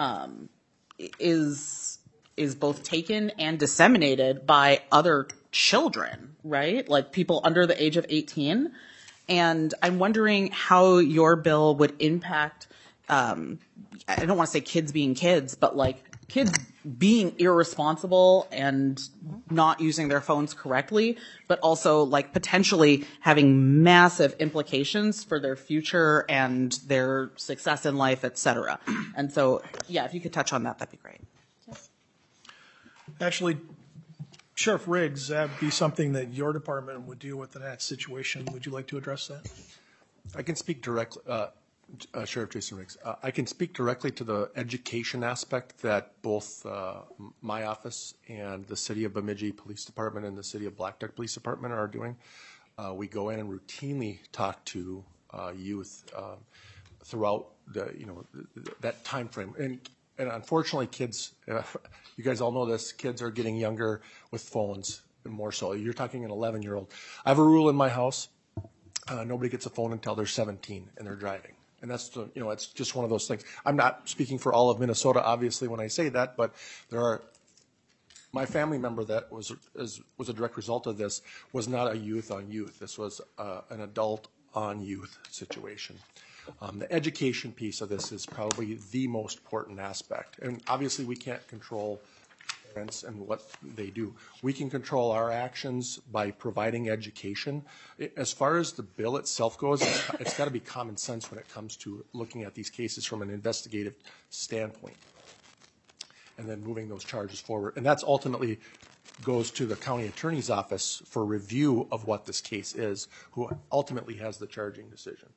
is both taken and disseminated by other children, right? Like people under the age of 18. And I'm wondering how your bill would impact, I don't want to say kids being kids, but like kids being irresponsible and not using their phones correctly, but also like potentially having massive implications for their future and their success in life, et cetera. And so, yeah, if you could touch on that, that'd be great. Actually, Sheriff Riggs, that'd be something that your department would deal with in that situation. Would you like to address that? I can speak directly, Sheriff Jason Riggs. I can speak directly to the education aspect that both my office and the City of Bemidji Police Department and the City of Black Duck Police Department are doing. We go in and routinely talk to youth throughout that time frame. And unfortunately, kids, you guys all know this, kids are getting younger with phones more so. You're talking an 11-year-old. I have a rule in my house. Nobody gets a phone until they're 17 and they're driving. And that's, it's just one of those things. I'm not speaking for all of Minnesota, obviously, when I say that, but my family member that was a direct result of this was not a youth on youth. This was an adult on youth situation. The education piece of this is probably the most important aspect. And obviously we can't control parents and what they do. We can control our actions by providing education. As far as the bill itself goes, it's got to be common sense when it comes to looking at these cases from an investigative standpoint and then moving those charges forward. And that's ultimately goes to the county attorney's office for review of what this case is, who ultimately has the charging decision.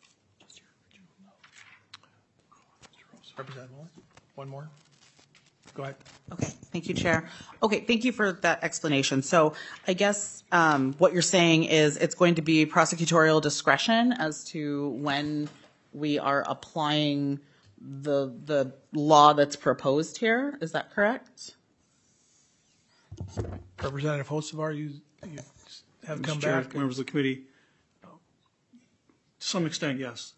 Representative Moore, one more. Go ahead. Okay, thank you, Chair. Okay, thank you for that explanation. So I guess what you're saying is it's going to be prosecutorial discretion as to when we are applying the law that's proposed here. Is that correct? Representative Hocevar, you have come Mr. Chair, back. members of the committee, to some extent, yes.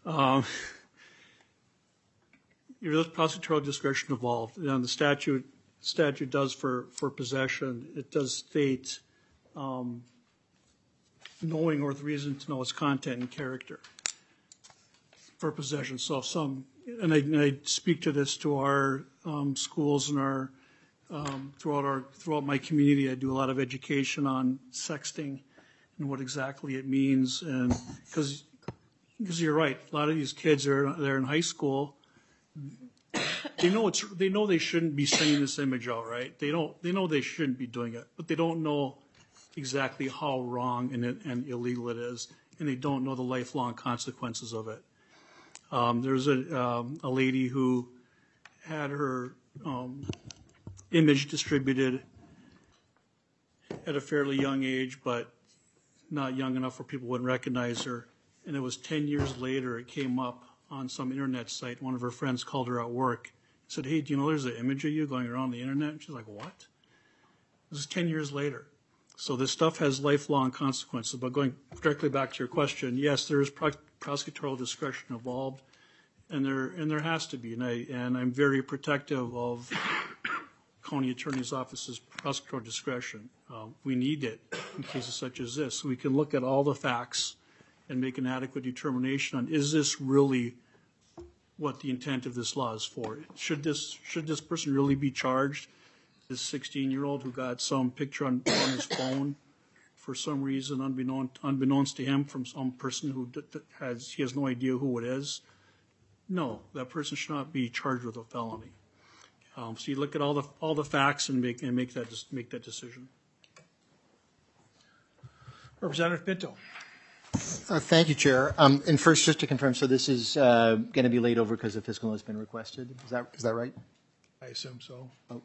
Your prosecutorial discretion evolved. And the statute does for possession, it does state knowing or with reason to know its content and character for possession. So I speak to this to our schools and our throughout my community. I do a lot of education on sexting and what exactly it means, and because you're right, a lot of these kids they're in high school. They know they shouldn't be sending this image out, right? They know they shouldn't be doing it, but they don't know exactly how wrong and illegal it is, and they don't know the lifelong consequences of it. There's a lady who had her image distributed at a fairly young age, but not young enough where people wouldn't recognize her. And it was 10 years later it came up on some internet site. One of her friends called her at work, said, "Hey, do you know there's an image of you going around the internet?" And she's like, "What?" This is 10 years later. So this stuff has lifelong consequences. But going directly back to your question, yes, there is prosecutorial discretion involved, and there has to be. And I'm very protective of county attorney's office's prosecutorial discretion. We need it in cases such as this. So we can look at all the facts and make an adequate determination on, is this really what the intent of this law is for? Should this person really be charged? This 16-year-old who got some picture on his phone for some reason unbeknownst to him from some person who he has no idea who it is. No, that person should not be charged with a felony. So you look at all the facts and make that decision. Representative Pinto. Thank you, Chair. And first, just to confirm, so this is going to be laid over because the fiscal note has been requested. Is that right? I assume so. Oh.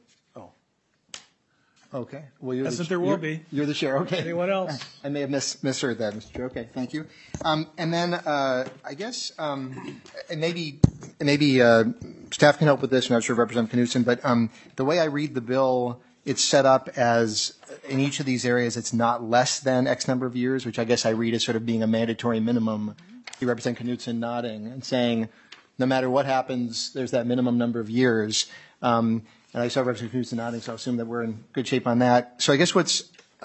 Okay. Well, you're There will be. You're the chair. Okay. Anyone else? I may have misheard that, Mr. Chair. Okay. Thank you. And then I guess and maybe staff can help with this. I'm not sure, Representative Knudsen, but the way I read the bill, it's set up as in each of these areas, it's not less than X number of years, which I guess I read as sort of being a mandatory minimum. You represent Knudsen nodding and saying, no matter what happens, there's that minimum number of years. And I saw Representative Knudsen nodding, so I assume that we're in good shape on that. So I guess what's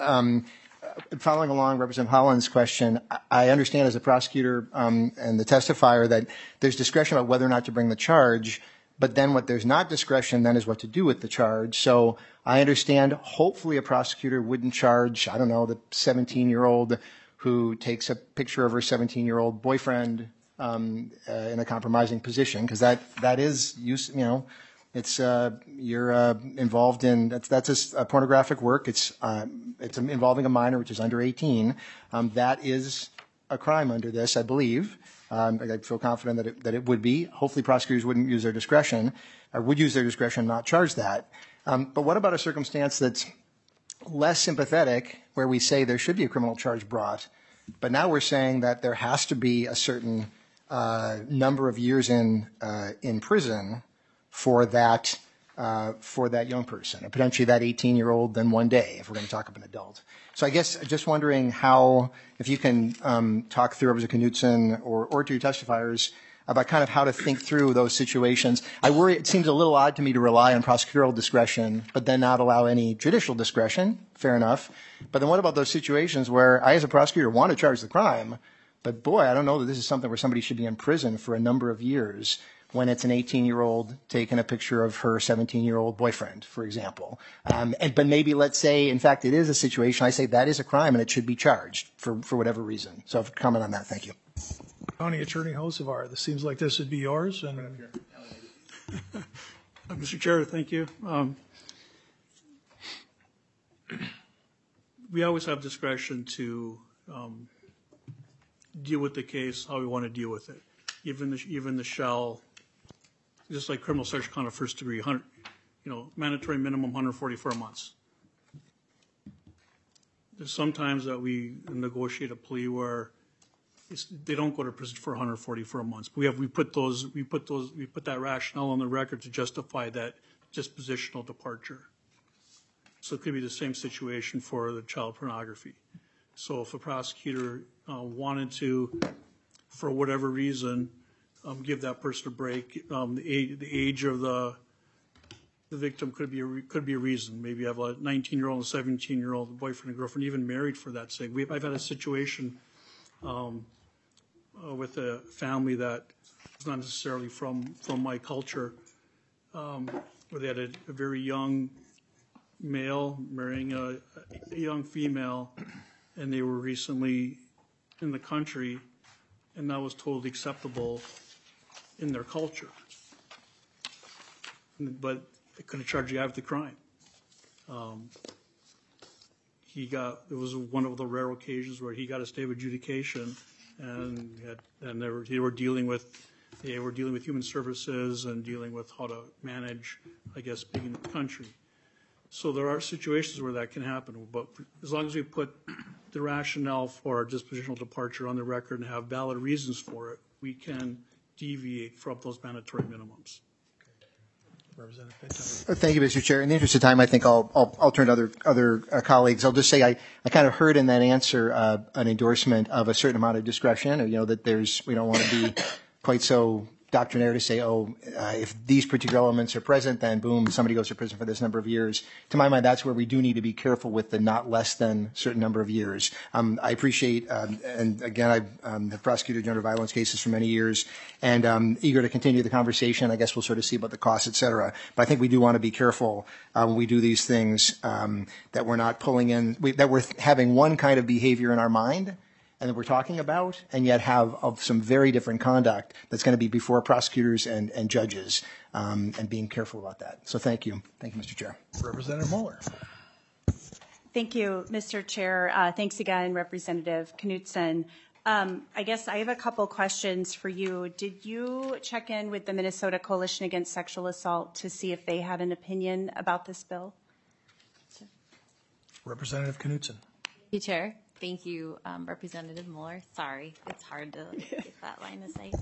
following along Representative Holland's question, I understand as a prosecutor and the testifier that there's discretion about whether or not to bring the charge, but then what there's not discretion then is what to do with the charge. So I understand hopefully a prosecutor wouldn't charge, I don't know, the 17-year-old who takes a picture of her 17-year-old boyfriend in a compromising position, because that is, it's you're involved in that's a pornographic work. It's involving a minor, which is under 18. That is a crime under this, I believe. I feel confident that it would be. Hopefully, prosecutors wouldn't use their discretion, or would use their discretion and not charge that. But what about a circumstance that's less sympathetic, where we say there should be a criminal charge brought, but now we're saying that there has to be a certain number of years in prison for that young person, and potentially that 18-year-old then one day, if we're going to talk of an adult. So I guess just wondering how, if you can talk through Representative Knudsen or to your testifiers about kind of how to think through those situations. I worry it seems a little odd to me to rely on prosecutorial discretion, but then not allow any judicial discretion. Fair enough. But then what about those situations where I, as a prosecutor, want to charge the crime, but boy, I don't know that this is something where somebody should be in prison for a number of years when it's an 18-year-old taking a picture of her 17-year-old boyfriend, for example. But maybe let's say, in fact, it is a situation, I say that is a crime and it should be charged for whatever reason. So comment on that. Thank you. County Attorney Hocevar, this seems like this would be yours. And Mr. Chair, thank you. We always have discretion to deal with the case how we want to deal with it. Even the shell, just like criminal sexual conduct first degree, mandatory minimum 144 months. There's sometimes that we negotiate a plea where they don't go to prison for 144 months. We put that rationale on the record to justify that dispositional departure. So it could be the same situation for the child pornography. So if a prosecutor wanted to, for whatever reason, give that person a break, the age of the victim could be a reason. Maybe you have a 19-year-old and a 17-year-old boyfriend and girlfriend, even married for that sake. I've had a situation with a family that is not necessarily from my culture, where they had a very young male marrying a young female, and they were recently in the country, and that was totally acceptable in their culture. But they couldn't charge the guy with the crime. It was one of the rare occasions where he got a stay of adjudication, and they were dealing with human services and dealing with how to manage, I guess, being in the country. So there are situations where that can happen, but as long as we put the rationale for a dispositional departure on the record and have valid reasons for it, we can deviate from those mandatory minimums. Representative Pinto. Thank you, Mr. Chair. In the interest of time, I think I'll turn to other colleagues. I'll just say I kind of heard in that answer an endorsement of a certain amount of discretion, or that we don't want to be quite so doctrinaire to say, if these particular elements are present, then boom, somebody goes to prison for this number of years. To my mind, that's where we do need to be careful with the not less than certain number of years. I appreciate, and again, I've prosecuted gender violence cases for many years, and I'm eager to continue the conversation. I guess we'll sort of see about the costs, et cetera. But I think we do want to be careful when we do these things, that we're not pulling in, that we're having one kind of behavior in our mind and that we're talking about, and yet have some very different conduct that's going to be before prosecutors and judges, and being careful about that. So thank you. Thank you, Mr. Chair. Representative Mueller. Thank you, Mr. Chair. Thanks again, Representative Knutson. I guess I have a couple questions for you. Did you check in with the Minnesota Coalition Against Sexual Assault to see if they had an opinion about this bill? Representative Knutson. Thank you, Chair. Thank you, Representative Mueller. Sorry, it's hard to get that line of sight.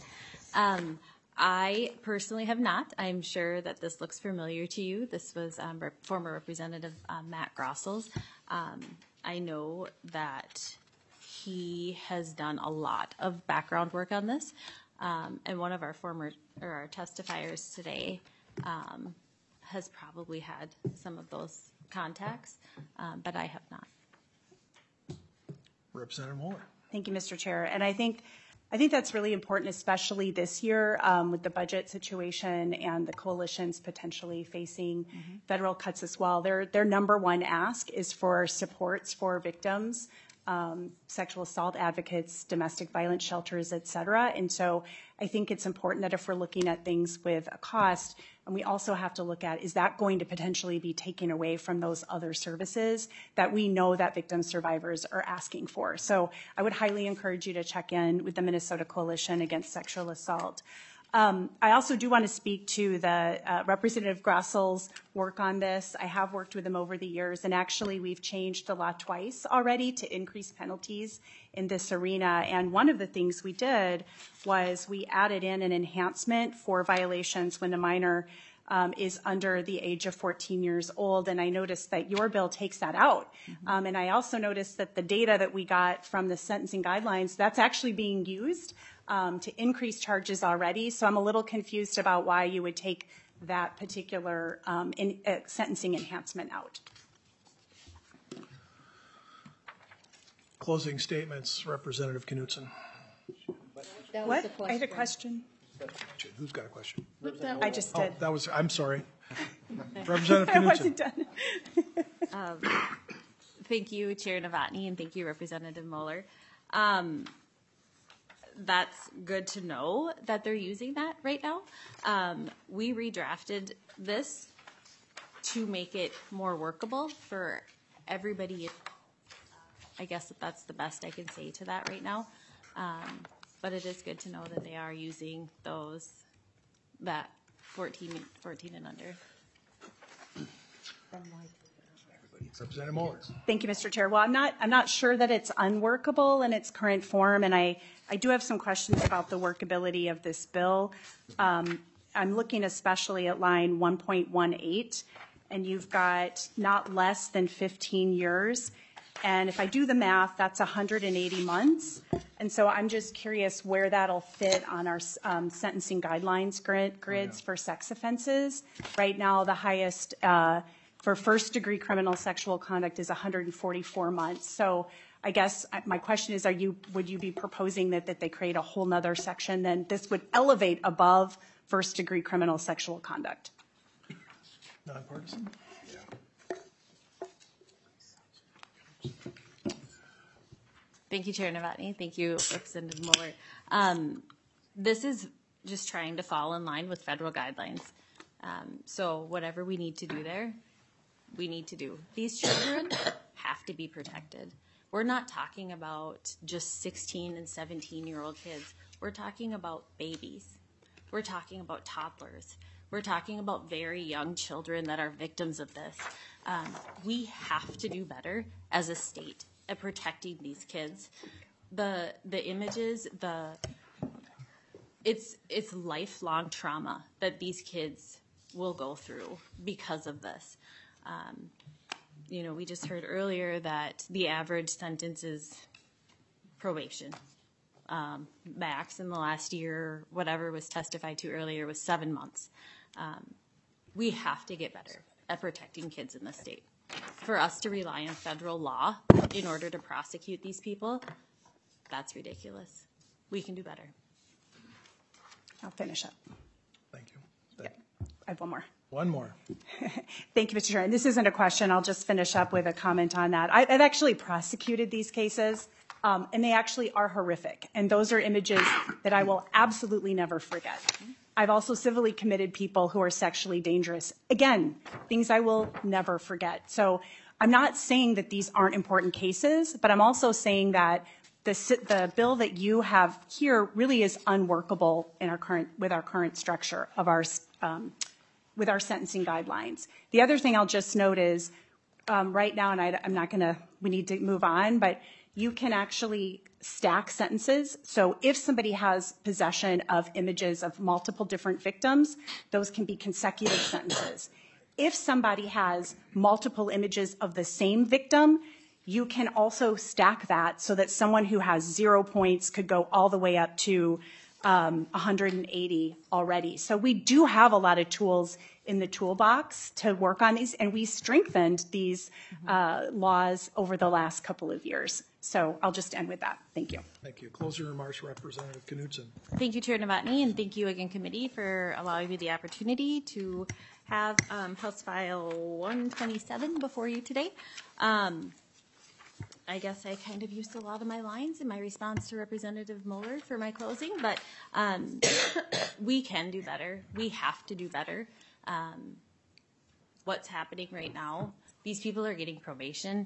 I personally have not. I'm sure that this looks familiar to you. This was former Representative Matt Grossels. I know that he has done a lot of background work on this, and one of our our testifiers today has probably had some of those contacts, but I have not. Representative Mueller. Thank you, Mr. Chair. And I think that's really important, especially this year with the budget situation and the coalitions potentially facing federal cuts as well. Their number one ask is for supports for victims, sexual assault advocates, domestic violence shelters, et cetera. And so I think it's important that if we're looking at things with a cost, and we also have to look at, is that going to potentially be taken away from those other services that we know that victim survivors are asking for? So I would highly encourage you to check in with the Minnesota Coalition Against Sexual Assault. I also do want to speak to the Representative Grossels' work on this. I have worked with him over the years, and actually we've changed the law twice already to increase penalties in this arena. And one of the things we did was we added in an enhancement for violations when a minor is under the age of 14 years old, and I noticed that your bill takes that out. And I also noticed that the data that we got from the sentencing guidelines, that's actually being used to increase charges already. So I'm a little confused about why you would take that particular sentencing enhancement out. Closing statements, Representative Knutson. What? I had a question. Who's got a question? I just did. I'm sorry. Representative Knutson. I wasn't done. Thank you, Chair Novotny, and thank you, Representative Mueller. That's good to know that they're using that right now. We redrafted this to make it more workable for everybody. I guess that's the best I can say to that right now. But it is good to know that they are using that 14 and under. Representative Mueller. Thank you, Mr. Chair. Well, I'm not sure that it's unworkable in its current form, and I do have some questions about the workability of this bill. I'm looking especially at line 1.18, and you've got not less than 15 years. And if I do the math, that's 180 months. And so I'm just curious where that'll fit on our sentencing guidelines grids for sex offenses. Right now, the highest for first-degree criminal sexual conduct is 144 months. So I guess my question is, would you be proposing that they create a whole nother section? Then this would elevate above first-degree criminal sexual conduct. Nonpartisan? Thank you, Chair Novotny. Thank you, Representative Mueller. This is just trying to fall in line with federal guidelines. So whatever we need to do there, we need to do. These children have to be protected. We're not talking about just 16 and 17-year-old kids. We're talking about babies. We're talking about toddlers. We're talking about very young children that are victims of this. We have to do better as a state at protecting these kids. The images, it's lifelong trauma that these kids will go through because of this. We just heard earlier that the average sentence is probation. Max in the last year, whatever was testified to earlier, was 7 months. We have to get better at protecting kids in the state. For us to rely on federal law in order to prosecute these people, that's ridiculous. We can do better. I'll finish up. Thank you. I have one more. One more. Thank you, Mr. Chair. And this isn't a question. I'll just finish up with a comment on that. I've actually prosecuted these cases, and they actually are horrific. And those are images that I will absolutely never forget. I've also civilly committed people who are sexually dangerous. Again, things I will never forget. So I'm not saying that these aren't important cases, but I'm also saying that the bill that you have here really is unworkable in with our current structure of our with our sentencing guidelines. The other thing I'll just note is right now, and I'm not going to, we need to move on, but you can actually stack sentences. So if somebody has possession of images of multiple different victims, those can be consecutive sentences. If somebody has multiple images of the same victim, you can also stack that so that someone who has 0 points could go all the way up to 180 already. So we do have a lot of tools in the toolbox to work on these, and we strengthened these laws over the last couple of years. So I'll just end with that. Thank you. Thank you. Closing remarks, Representative Knudsen. Thank you, Chair Novotny, and thank you again, committee, for allowing me the opportunity to have House File 127 before you today. I guess I kind of used a lot of my lines in my response to Representative Moeller for my closing, but we can do better. We have to do better. What's happening right now, these people are getting probation,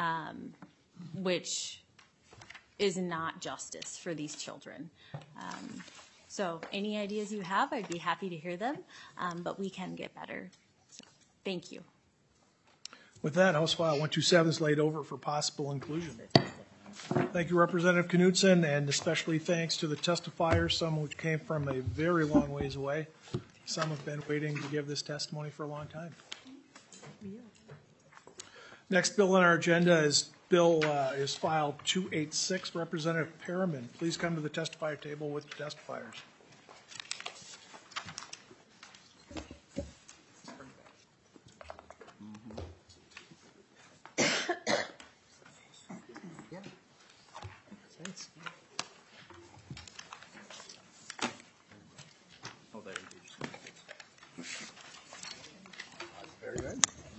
which is not justice for these children. So any ideas you have, I'd be happy to hear them, but we can get better. So, thank you. With that, House File 127 is laid over for possible inclusion. Thank you, Representative Knudsen, and especially thanks to the testifiers, some which came from a very long ways away. Some have been waiting to give this testimony for a long time. Next bill on our agenda is File 286. Representative Perriman, please come to the testifier table with the testifiers. Very good.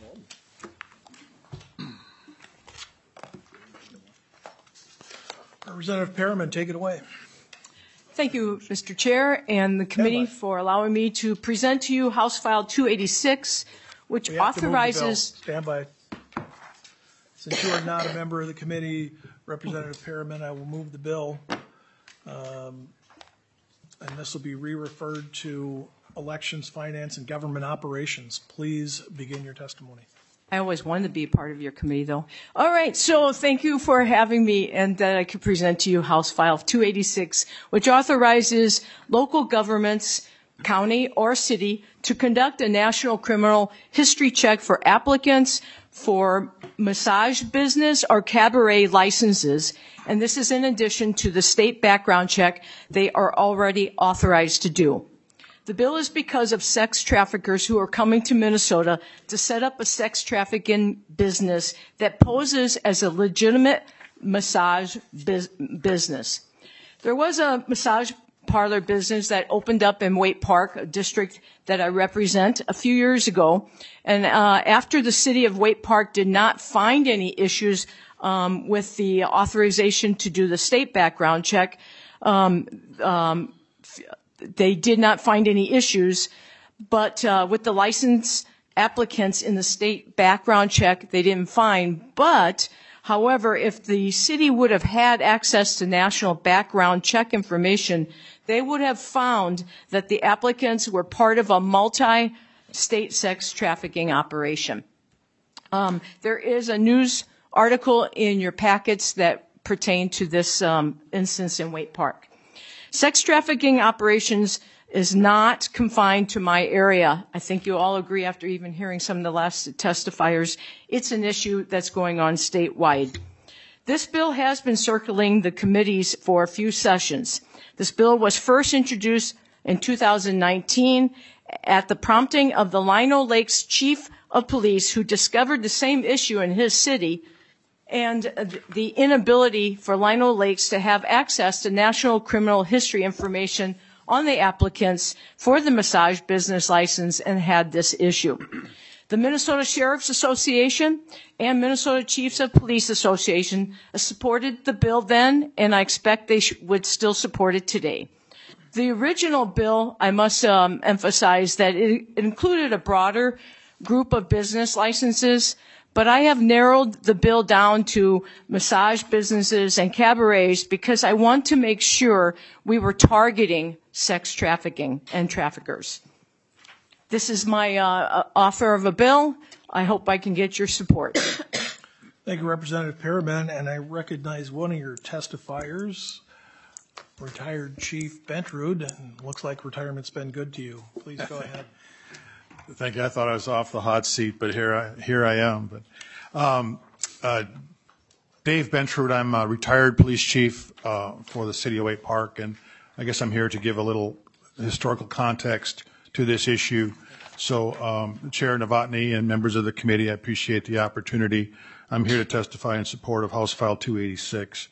Representative Perriman, take it away. Thank you, Mr. Chair, and the committee for allowing me to present to you House File 286, which authorizes. Stand by. Since you are not a member of the committee, Representative Perriman, I will move the bill, and this will be re-referred to Elections, Finance, and Government Operations. Please begin your testimony. I always wanted to be a part of your committee, though. All right, so thank you for having me, and that I could present to you House File 286, which authorizes local governments, county or city, to conduct a national criminal history check for applicants for massage business or cabaret licenses, and this is in addition to the state background check they are already authorized to do. The bill is because of sex traffickers who are coming to Minnesota to set up a sex trafficking business that poses as a legitimate massage business. There was a massage parlor business that opened up in Waite Park, a district that I represent, a few years ago. And after the city of Waite Park did not find any issues with the authorization to do the state background check, they did not find any issues, but with the license applicants in the state background check, they didn't find. But, however, if the city would have had access to national background check information, they would have found that the applicants were part of a multi-state sex trafficking operation. There is a news article in your packets that pertain to this instance in Waite Park. Sex trafficking operations is not confined to my area. I think you all agree after even hearing some of the last testifiers, it's an issue that's going on statewide. This bill has been circling the committees for a few sessions. This bill was first introduced in 2019 at the prompting of the Lino Lakes Chief of Police, who discovered the same issue in his city and the inability for Lino Lakes to have access to national criminal history information on the applicants for the massage business license and had this issue. The Minnesota Sheriff's Association and Minnesota Chiefs of Police Association supported the bill then, and I expect they would still support it today. The original bill, I must emphasize that it included a broader group of business licenses, but I have narrowed the bill down to massage businesses and cabarets because I want to make sure we were targeting sex trafficking and traffickers. This is my offer of a bill. I hope I can get your support. Thank you, Representative Perriman, and I recognize one of your testifiers, retired Chief Bentrud, and looks like retirement's been good to you. Please go ahead. Thank you. I thought I was off the hot seat, but here I am. But Dave Bentrud, I'm a retired police chief for the city of Waite Park, and I guess I'm here to give a little historical context to this issue. So, Chair Novotny and members of the committee, I appreciate the opportunity. I'm here to testify in support of House File 286.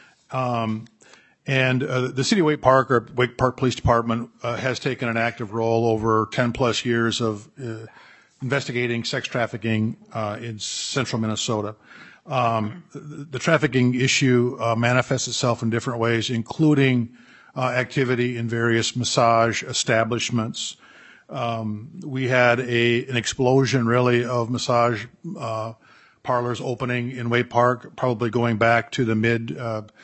The City of Waite Park, or Waite Park Police Department, has taken an active role over 10 plus years of investigating sex trafficking in central Minnesota. The trafficking issue manifests itself in different ways, including activity in various massage establishments. We had an explosion, really, of massage parlors opening in Waite Park, probably going back to the mid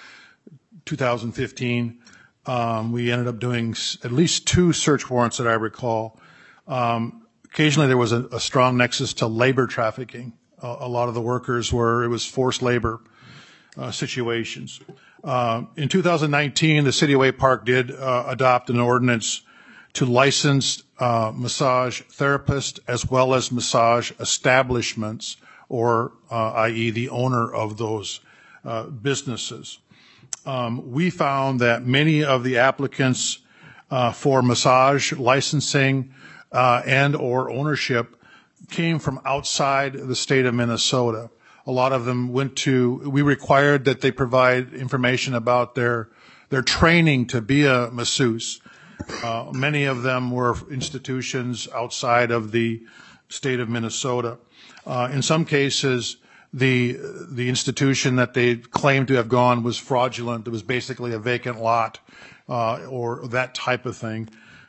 2015. We ended up doing at least 2 search warrants that I recall. Occasionally there was a strong nexus to labor trafficking. A lot of the workers it was forced labor situations. In 2019, the City of Waite Park did adopt an ordinance to license massage therapists as well as massage establishments, or i.e. the owner of those businesses. We found that many of the applicants for massage licensing and or ownership came from outside the state of Minnesota. A lot of them we required that they provide information about their training to be a masseuse. Many of them were institutions outside of the state of Minnesota. In some cases, the institution that they claimed to have gone was fraudulent. It was basically a vacant lot or that type of thing.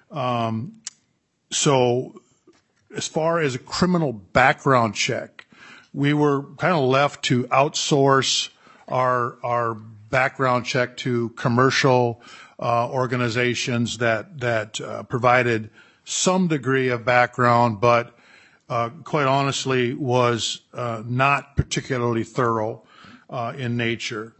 So as far as a criminal background check, we were kind of left to outsource our background check to commercial organizations that provided some degree of background, but quite honestly was not particularly thorough in nature.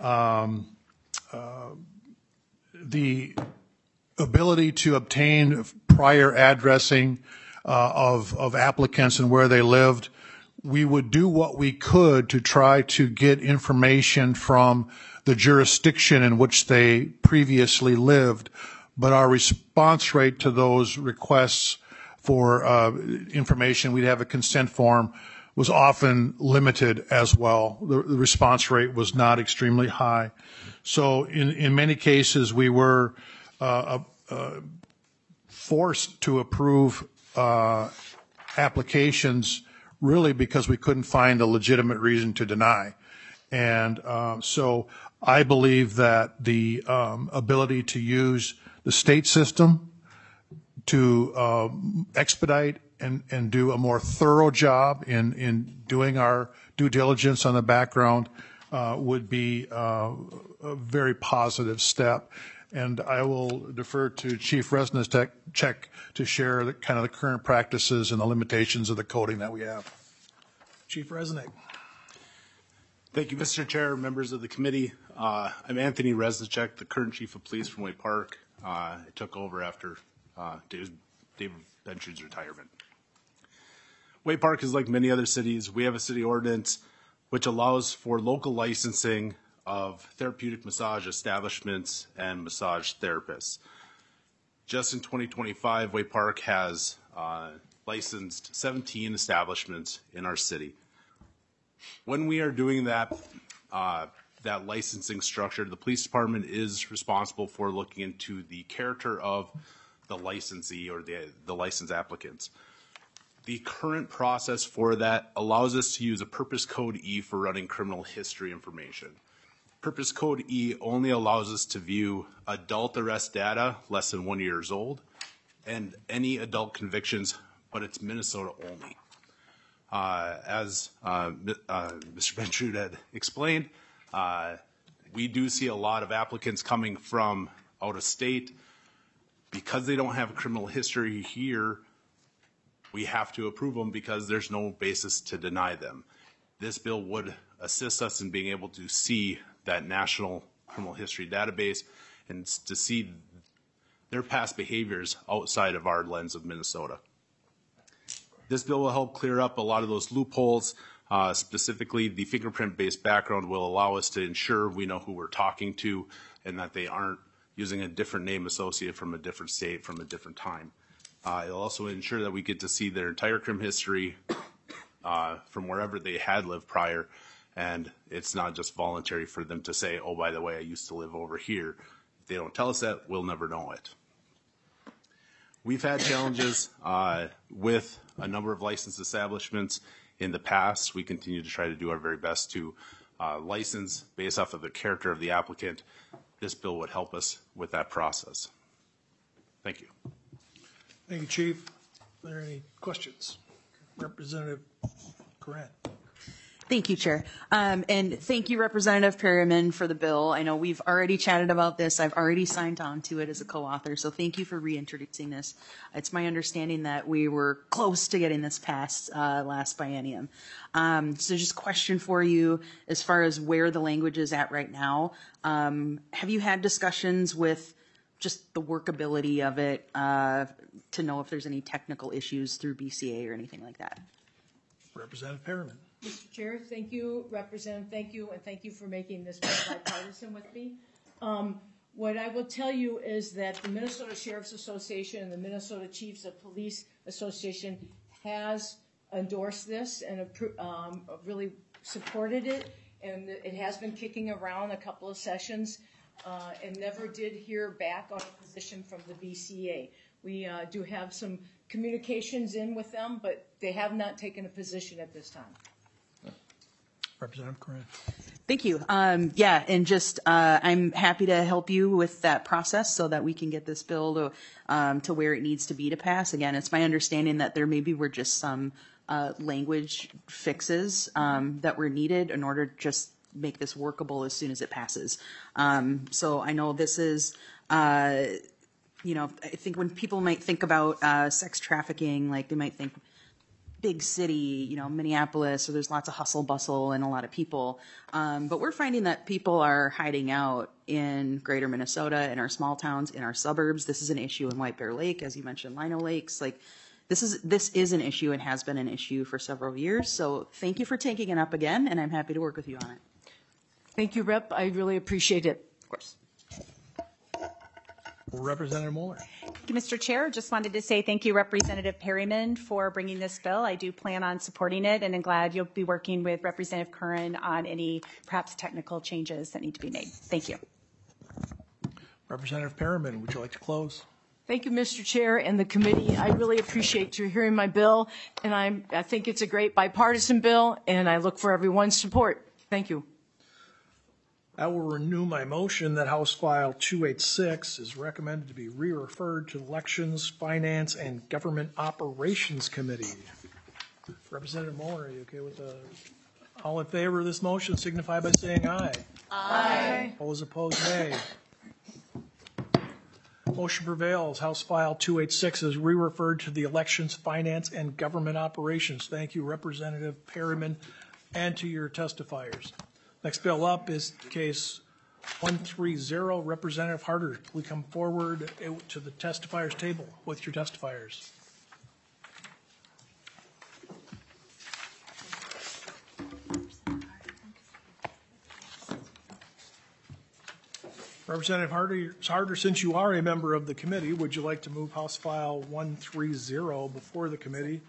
The ability to obtain prior addressing of applicants and where they lived, we would do what we could to try to get information from the jurisdiction in which they previously lived, but our response rate to those requests for information, we'd have a consent form, was often limited as well. The response rate was not extremely high. So in many cases, we were forced to approve applications really because we couldn't find a legitimate reason to deny. And so I believe that the ability to use the state system to expedite and do a more thorough job in doing our due diligence on the background would be a very positive step. And I will defer to Chief Reznicek to share the current practices and the limitations of the coding that we have. Chief Reznick. Thank you, Mr. Chair, members of the committee. I'm Anthony Reznicek, the current Chief of Police from Waite Park. I took over after David Benchude's retirement. Way Park is like many other cities. We have a city ordinance which allows for local licensing of therapeutic massage establishments and massage therapists. Just in 2025, Way Park has licensed 17 establishments in our city. When we are doing that licensing structure, the police department is responsible for looking into the character of the licensee or the license applicants. The current process for that allows us to use a Purpose Code E for running criminal history information. Purpose Code E only allows us to view adult arrest data less than 1 year old and any adult convictions, but it's Minnesota only. As Mr. Benchude had explained, we do see a lot of applicants coming from out of state. Because they don't have a criminal history here, we have to approve them because there's no basis to deny them. This bill would assist us in being able to see that national criminal history database and to see their past behaviors outside of our lens of Minnesota. This bill will help clear up a lot of those loopholes. Specifically, the fingerprint-based background will allow us to ensure we know who we're talking to and that they aren't using a different name associated from a different state from a different time. It'll also ensure that we get to see their entire criminal history from wherever they had lived prior, and it's not just voluntary for them to say, oh, by the way, I used to live over here. If they don't tell us that, we'll never know it. We've had challenges with a number of licensed establishments in the past. We continue to try to do our very best to license based off of the character of the applicant. This bill would help us with that process. Thank you. Thank you, Chief. Are there any questions? Representative Coran. Thank you, Chair. And thank you, Representative Perryman, for the bill. I know we've already chatted about this. I've already signed on to it as a co-author, so thank you for reintroducing this. It's my understanding that we were close to getting this passed last biennium. So just a question for you as far as where the language is at right now. Have you had discussions with just the workability of it to know if there's any technical issues through BCA or anything like that? Representative Perryman. Mr. Chair, thank you, Representative, thank you, and thank you for making this bipartisan with me. What I will tell you is that the Minnesota Sheriff's Association and the Minnesota Chiefs of Police Association has endorsed this and really supported it, and it has been kicking around a couple of sessions and never did hear back on a position from the BCA. We do have some communications in with them, but they have not taken a position at this time. Representative Coran. Thank you. Yeah, and just I'm happy to help you with that process so that we can get this bill to where it needs to be to pass. Again, it's my understanding that there maybe were just some language fixes that were needed in order to just make this workable as soon as it passes. So I know this is, I think when people might think about sex trafficking, like they might think big city, Minneapolis, so there's lots of hustle bustle and a lot of people. But we're finding that people are hiding out in greater Minnesota, in our small towns, in our suburbs. This is an issue in White Bear Lake, as you mentioned, Lino Lakes. Like this is an issue and has been an issue for several years. So thank you for taking it up again, and I'm happy to work with you on it. Thank you, Rep. I really appreciate it. Of course. Representative Mueller. Thank you, Mr. Chair. Just wanted to say thank you, Representative Perryman, for bringing this bill. I do plan on supporting it, and I'm glad you'll be working with Representative Curran on any perhaps technical changes that need to be made. Thank you. Representative Perryman, would you like to close? Thank you, Mr. Chair and the committee. I really appreciate your hearing my bill, and I think it's a great bipartisan bill, and I look for everyone's support. Thank you. I will renew my motion that House File 286 is recommended to be re-referred to Elections, Finance, and Government Operations Committee. Representative Mueller, are you okay with the, all in favor of this motion signify by saying aye. Aye. Those opposed, nay. Motion prevails. House File 286 is re-referred to the Elections, Finance, and Government Operations. Thank you, Representative Perryman, and to your testifiers. Next bill up is case 130, Representative Harder, please come forward to the testifiers table with your testifiers. Representative Harder, since you are a member of the committee, would you like to move House File 130 before the committee?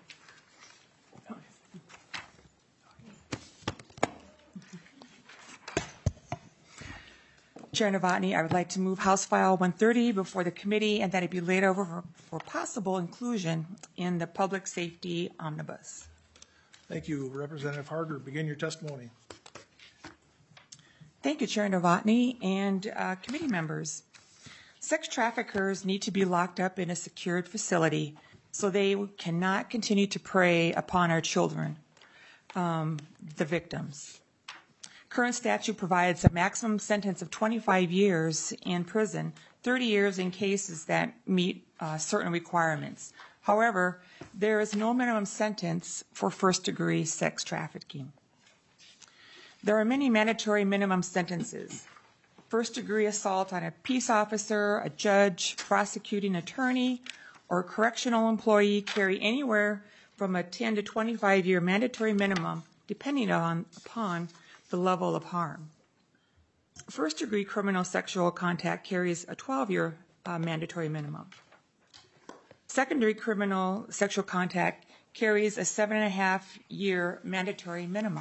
Chair Novotny, I would like to move House File 130 before the committee and that it be laid over for possible inclusion in the Public Safety Omnibus. Thank you. Representative Harder, begin your testimony. Thank you, Chair Novotny and committee members. Sex traffickers need to be locked up in a secured facility so they cannot continue to prey upon our children, the victims. Current statute provides a maximum sentence of 25 years in prison, 30 years in cases that meet certain requirements. However, there is no minimum sentence for first-degree sex trafficking. There are many mandatory minimum sentences. First-degree assault on a peace officer, a judge, prosecuting attorney, or correctional employee carry anywhere from a 10 to 25-year mandatory minimum, depending upon the level of harm. First-degree criminal sexual contact carries a 12-year mandatory minimum. Secondary criminal sexual contact carries a 7.5-year mandatory minimum.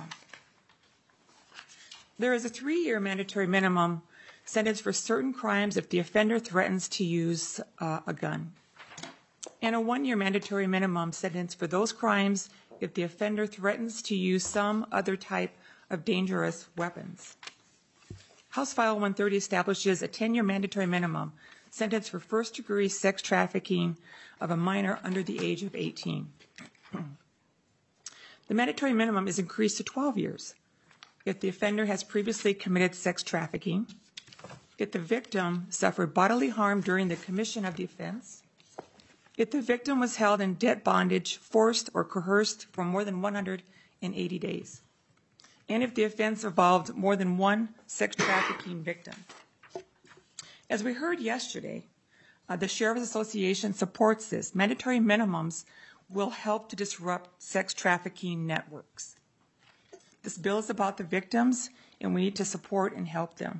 There is a 3-year mandatory minimum sentence for certain crimes if the offender threatens to use a gun, and a 1-year mandatory minimum sentence for those crimes if the offender threatens to use some other type of dangerous weapons. House File 130 establishes a 10-year mandatory minimum sentence for first-degree sex trafficking of a minor under the age of 18. The mandatory minimum is increased to 12 years if the offender has previously committed sex trafficking, if the victim suffered bodily harm during the commission of the offense, if the victim was held in debt bondage, forced or coerced for more than 180 days, and if the offense involved more than one sex trafficking victim. As we heard yesterday, the Sheriff's Association supports this. Mandatory minimums will help to disrupt sex trafficking networks. This bill is about the victims, and we need to support and help them.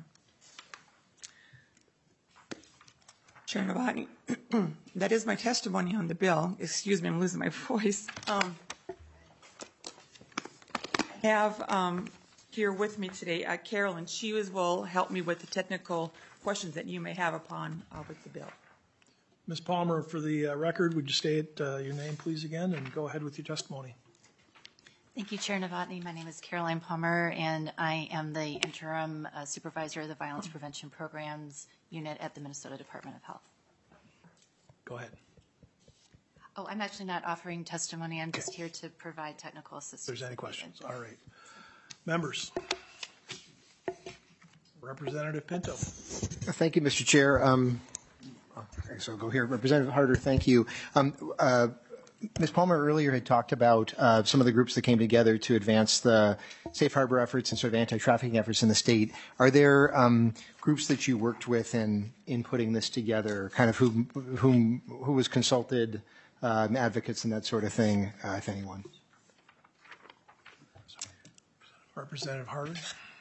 Chair Novotny, that is my testimony on the bill. Excuse me, I'm losing my voice. Have here with me today Carolyn. She will help me with the technical questions that you may have upon with the bill. Ms. Palmer, for the record, would you state your name, please, again, and go ahead with your testimony. Thank you, Chair Novotny. My name is Caroline Palmer, and I am the interim supervisor of the Violence Prevention Programs Unit at the Minnesota Department of Health. Go ahead. Oh, I'm actually not offering testimony. I'm just here to provide technical assistance. If there's any questions. All right. Members. Representative Pinto. Thank you, Mr. Chair. Okay, so I'll go here. Representative Harder, thank you. Ms. Palmer earlier had talked about some of the groups that came together to advance the safe harbor efforts and sort of anti-trafficking efforts in the state. Are there groups that you worked with in putting this together, kind of who was consulted, advocates and that sort of thing, if anyone? Representative Harder.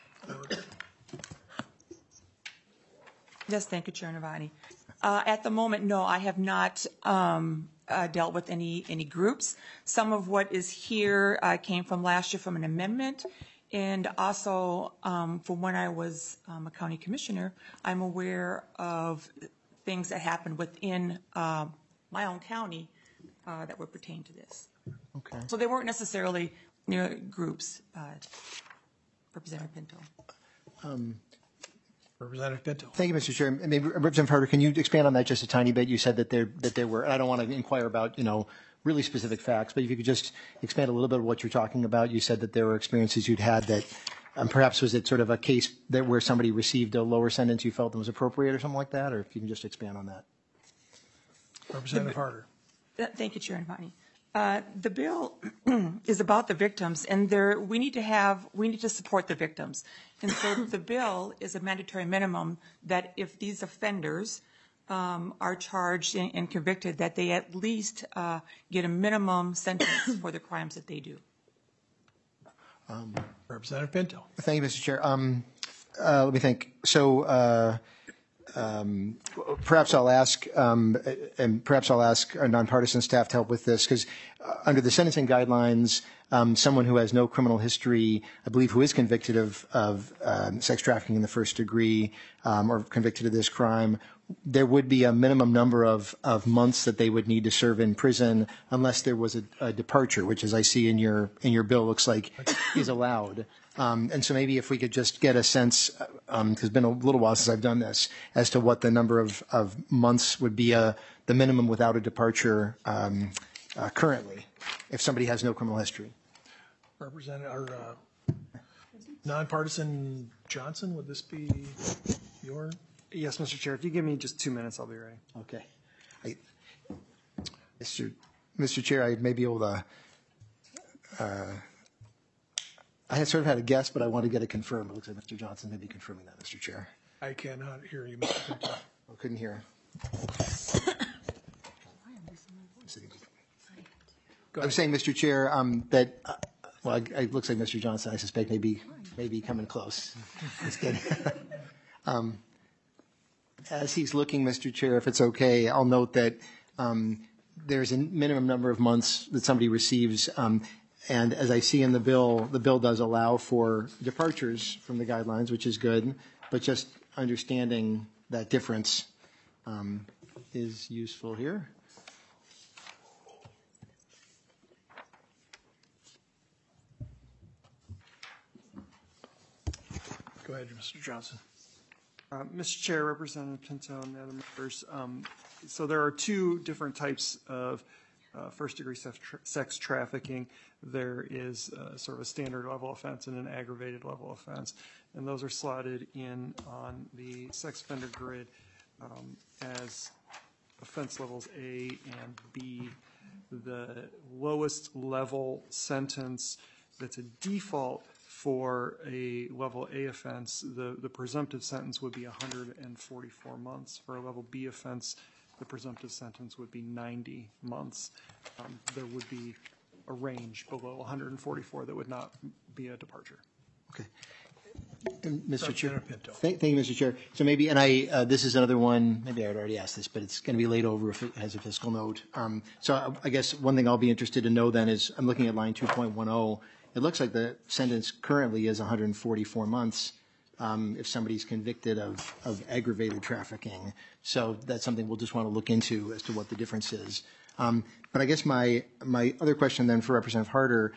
Yes, thank you, Chair Novotny. At the moment, no, I have not dealt with any groups. Some of what is here came from last year from an amendment, and also from when I was a county commissioner, I'm aware of things that happened within my own county that would pertain to this. Okay. So they weren't necessarily groups, Representative Pinto. Representative Pinto. Thank you, Mr. Chair. Maybe Representative Harder, can you expand on that just a tiny bit? You said that there were, and I don't want to inquire about, really specific facts, but if you could just expand a little bit of what you're talking about. You said that there were experiences you'd had that perhaps was it sort of a case that where somebody received a lower sentence you felt that was appropriate or something like that, or if you can just expand on that. Representative Harder. Thank you, Chair Novotny. The bill is about the victims, and we need to support the victims. And so the bill is a mandatory minimum that if these offenders are charged and convicted, that they at least get a minimum sentence for the crimes that they do. Representative Pinto. Thank you, Mr. Chair. Let me think. So perhaps I'll ask, our nonpartisan staff to help with this, because under the sentencing guidelines, someone who has no criminal history, I believe, who is convicted of sex trafficking in the first degree or convicted of this crime, there would be a minimum number of months that they would need to serve in prison unless there was a departure, which, as I see in your bill, looks like is allowed. And so maybe if we could just get a sense, because it's been a little while since I've done this, as to what the number of months would be the minimum without a departure currently, if somebody has no criminal history. Representative, or nonpartisan Johnson, would this be your? Yes, Mr. Chair. If you give me just 2 minutes, I'll be ready. Okay. Mr. Chair, I may be able to. I had sort of had a guess, but I want to get it confirmed. It looks like Mr. Johnson may be confirming that, Mr. Chair. I cannot hear you, Mr. Pinto. I couldn't hear. I'm saying, Mr. Chair, that, well, it looks like Mr. Johnson, I suspect, may be coming close. Just kidding. As he's looking, Mr. Chair, if it's okay, I'll note that there's a minimum number of months that somebody receives. And as I see in the bill does allow for departures from the guidelines, which is good. But just understanding that difference is useful here. Go ahead, Mr. Johnson. Mr. Chair, Representative Pinto, and the other members. So there are two different types of first-degree sex trafficking. There is sort of a standard level offense and an aggravated level offense, and those are slotted in on the sex offender grid as offense levels A and B. The lowest level sentence that's a default for a level A offense, the presumptive sentence would be 144 months. For a level B offense, the presumptive sentence would be 90 months. There would be a range below 144 that would not be a departure. Okay. And Mr. Chair, thank you, Mr. Chair. So maybe, and this is another one, maybe I had already asked this, but it's going to be laid over if it has a fiscal note. So I guess one thing I'll be interested to know then is, I'm looking at line 2.10. It looks like the sentence currently is 144 months if somebody's convicted of aggravated trafficking. So that's something we'll just want to look into as to what the difference is. But I guess my other question then for Representative Harder,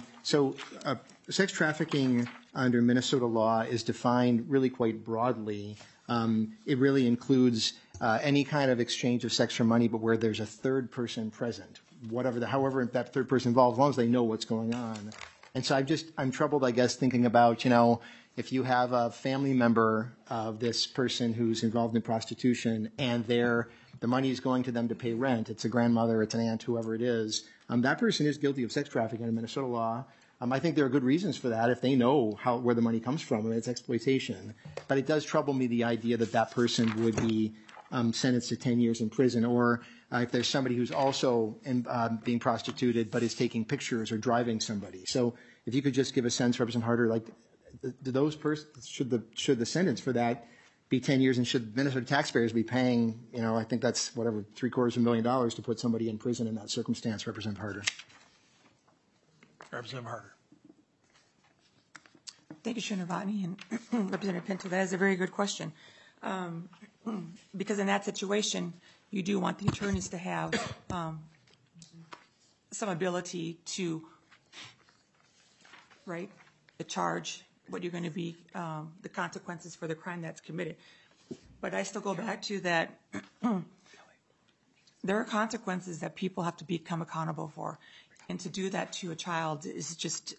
sex trafficking under Minnesota law is defined really quite broadly. It really includes any kind of exchange of sex for money, but where there's a third person present, however that third person involved, as long as they know what's going on. And so I'm troubled, I guess, thinking about, if you have a family member of this person who's involved in prostitution and the money is going to them to pay rent, it's a grandmother, it's an aunt, whoever it is, that person is guilty of sex trafficking under Minnesota law. I think there are good reasons for that if they know where the money comes from. It's exploitation. But it does trouble me, the idea that person would be sentenced to 10 years in prison, or if there's somebody who's also being prostituted but is taking pictures or driving somebody. So if you could just give a sense, Representative Harder, do those persons, should the sentence for that be 10 years, and should Minnesota taxpayers be paying, I think that's whatever, $750,000 to put somebody in prison in that circumstance, Representative Harder? Representative Harder. Thank you, Senator Novotny and Representative Pinto. That is a very good question. Because in that situation, you do want the attorneys to have some ability to, the charge, what you're going to be, the consequences for the crime that's committed. But I still go back to that there are consequences that people have to become accountable for. And to do that to a child is just,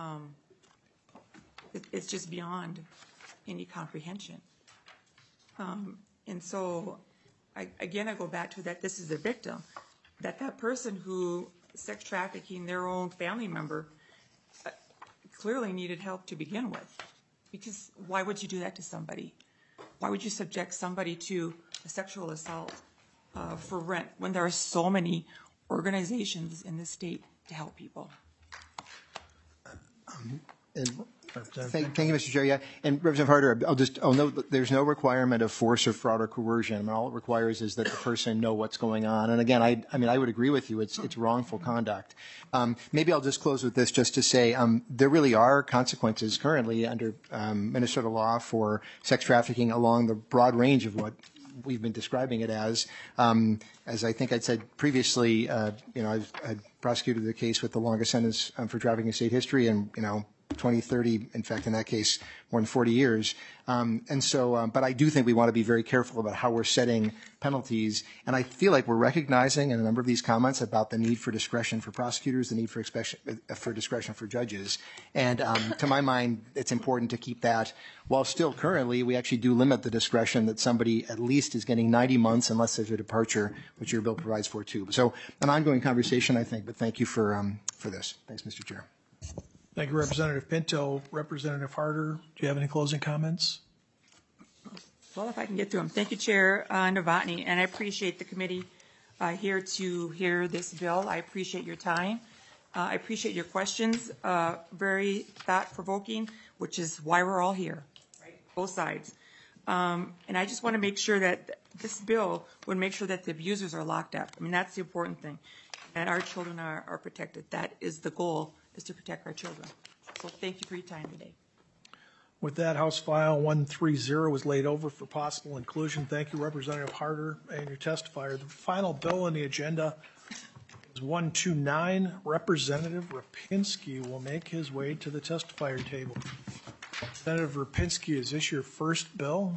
it's just beyond any comprehension. And so, I go back to that this is a victim, that person who sex trafficking their own family member clearly needed help to begin with. Because why would you do that to somebody? Why would you subject somebody to a sexual assault for rent when there are so many organizations in the state to help people? Thank you, Mr. Chair. Yeah, and Representative Harder, I'll note that there's no requirement of force or fraud or coercion. I mean, all it requires is that the person know what's going on. And again, I would agree with you. It's wrongful conduct. Maybe I'll just close with this, just to say there really are consequences currently under Minnesota law for sex trafficking along the broad range of what we've been describing it as. As I think I'd said previously, I've prosecuted the case with the longest sentence for trafficking in state history, and 20, 30, in fact, in that case, more than 40 years. But I do think we want to be very careful about how we're setting penalties. And I feel like we're recognizing in a number of these comments about the need for discretion for prosecutors, the need for discretion for judges. And to my mind, it's important to keep that. While still currently, we actually do limit the discretion that somebody at least is getting 90 months unless there's a departure, which your bill provides for too. So an ongoing conversation, I think, but thank you for this. Thanks, Mr. Chair. Thank you, Representative Pinto. Representative Harder, do you have any closing comments? Well, if I can get through them. Thank you, Chair Novotny, and I appreciate the committee here to hear this bill. I appreciate your time. I appreciate your questions, very thought-provoking, which is why we're all here, right? Both sides. And I just want to make sure that this bill would make sure that the abusers are locked up. I mean, that's the important thing, that our children are protected. That is the goal, is to protect our children. So thank you for your time today. With that, House File 130 was laid over for possible inclusion. Thank you, Representative Harder, and your testifier. The final bill on the agenda is 129. Representative Rapinski will make his way to the testifier table. Representative Rapinski, is this your first bill?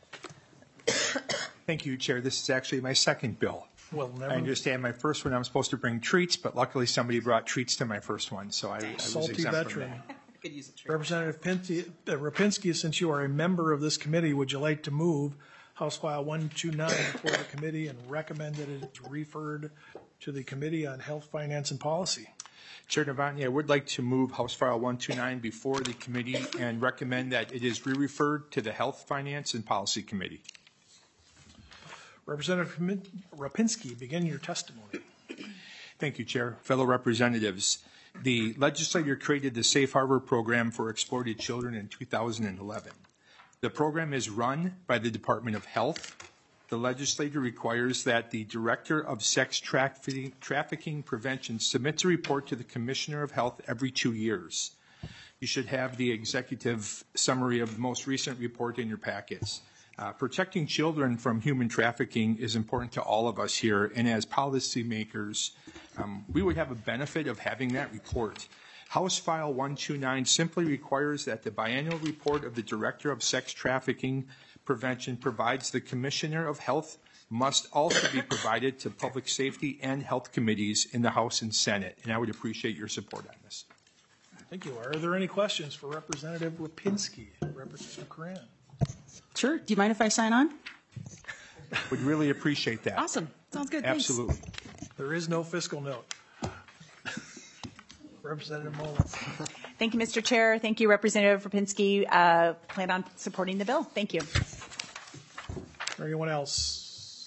Thank you, Chair. This is actually my second bill. Well, never. I understand my first one I'm supposed to bring treats, but luckily somebody brought treats to my first one, so I was Salty exempt veteran. from that. Could use a treat. Representative Rapinski, since you are a member of this committee, would you like to move House File 129 before the committee and recommend that it is referred to the Committee on Health, Finance, and Policy? Chair Novotny, I would like to move House File 129 before the committee and recommend that it is re-referred to the Health, Finance, and Policy Committee. Representative Rapinski, begin your testimony. Thank you, Chair. Fellow representatives, the legislature created the Safe Harbor program for exploited children in 2011. The program is run by the Department of Health. The legislature requires that the Director of Sex Trafficking Prevention submits a report to the Commissioner of Health every 2 years. You should have the executive summary of the most recent report in your packets. Protecting children from human trafficking is important to all of us here, and as policymakers, we would have a benefit of having that report. House File 129 simply requires that the biennial report of the Director of Sex Trafficking Prevention provides the Commissioner of Health must also be provided to Public Safety and Health Committees in the House and Senate, and I would appreciate your support on this. Thank you. Are there any questions for Representative Rapinski? Representative Coran. Sure. Do you mind if I sign on? Would really appreciate that. Awesome. Sounds good. Absolutely. Thanks. There is no fiscal note. Representative Mullen. Thank you, Mr. Chair. Thank you, Representative Rapinski. Plan on supporting the bill. Thank you. Anyone else?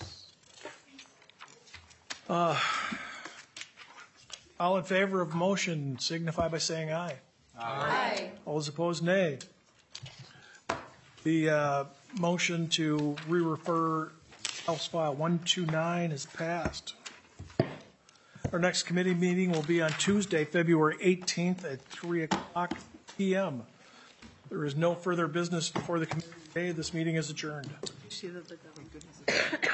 All in favor of motion signify by saying aye. Aye. All those opposed, nay. The motion to re-refer House File 129 is passed. Our next committee meeting will be on Tuesday, February 18th at 3:00 p.m. There is no further business before the committee today. This meeting is adjourned.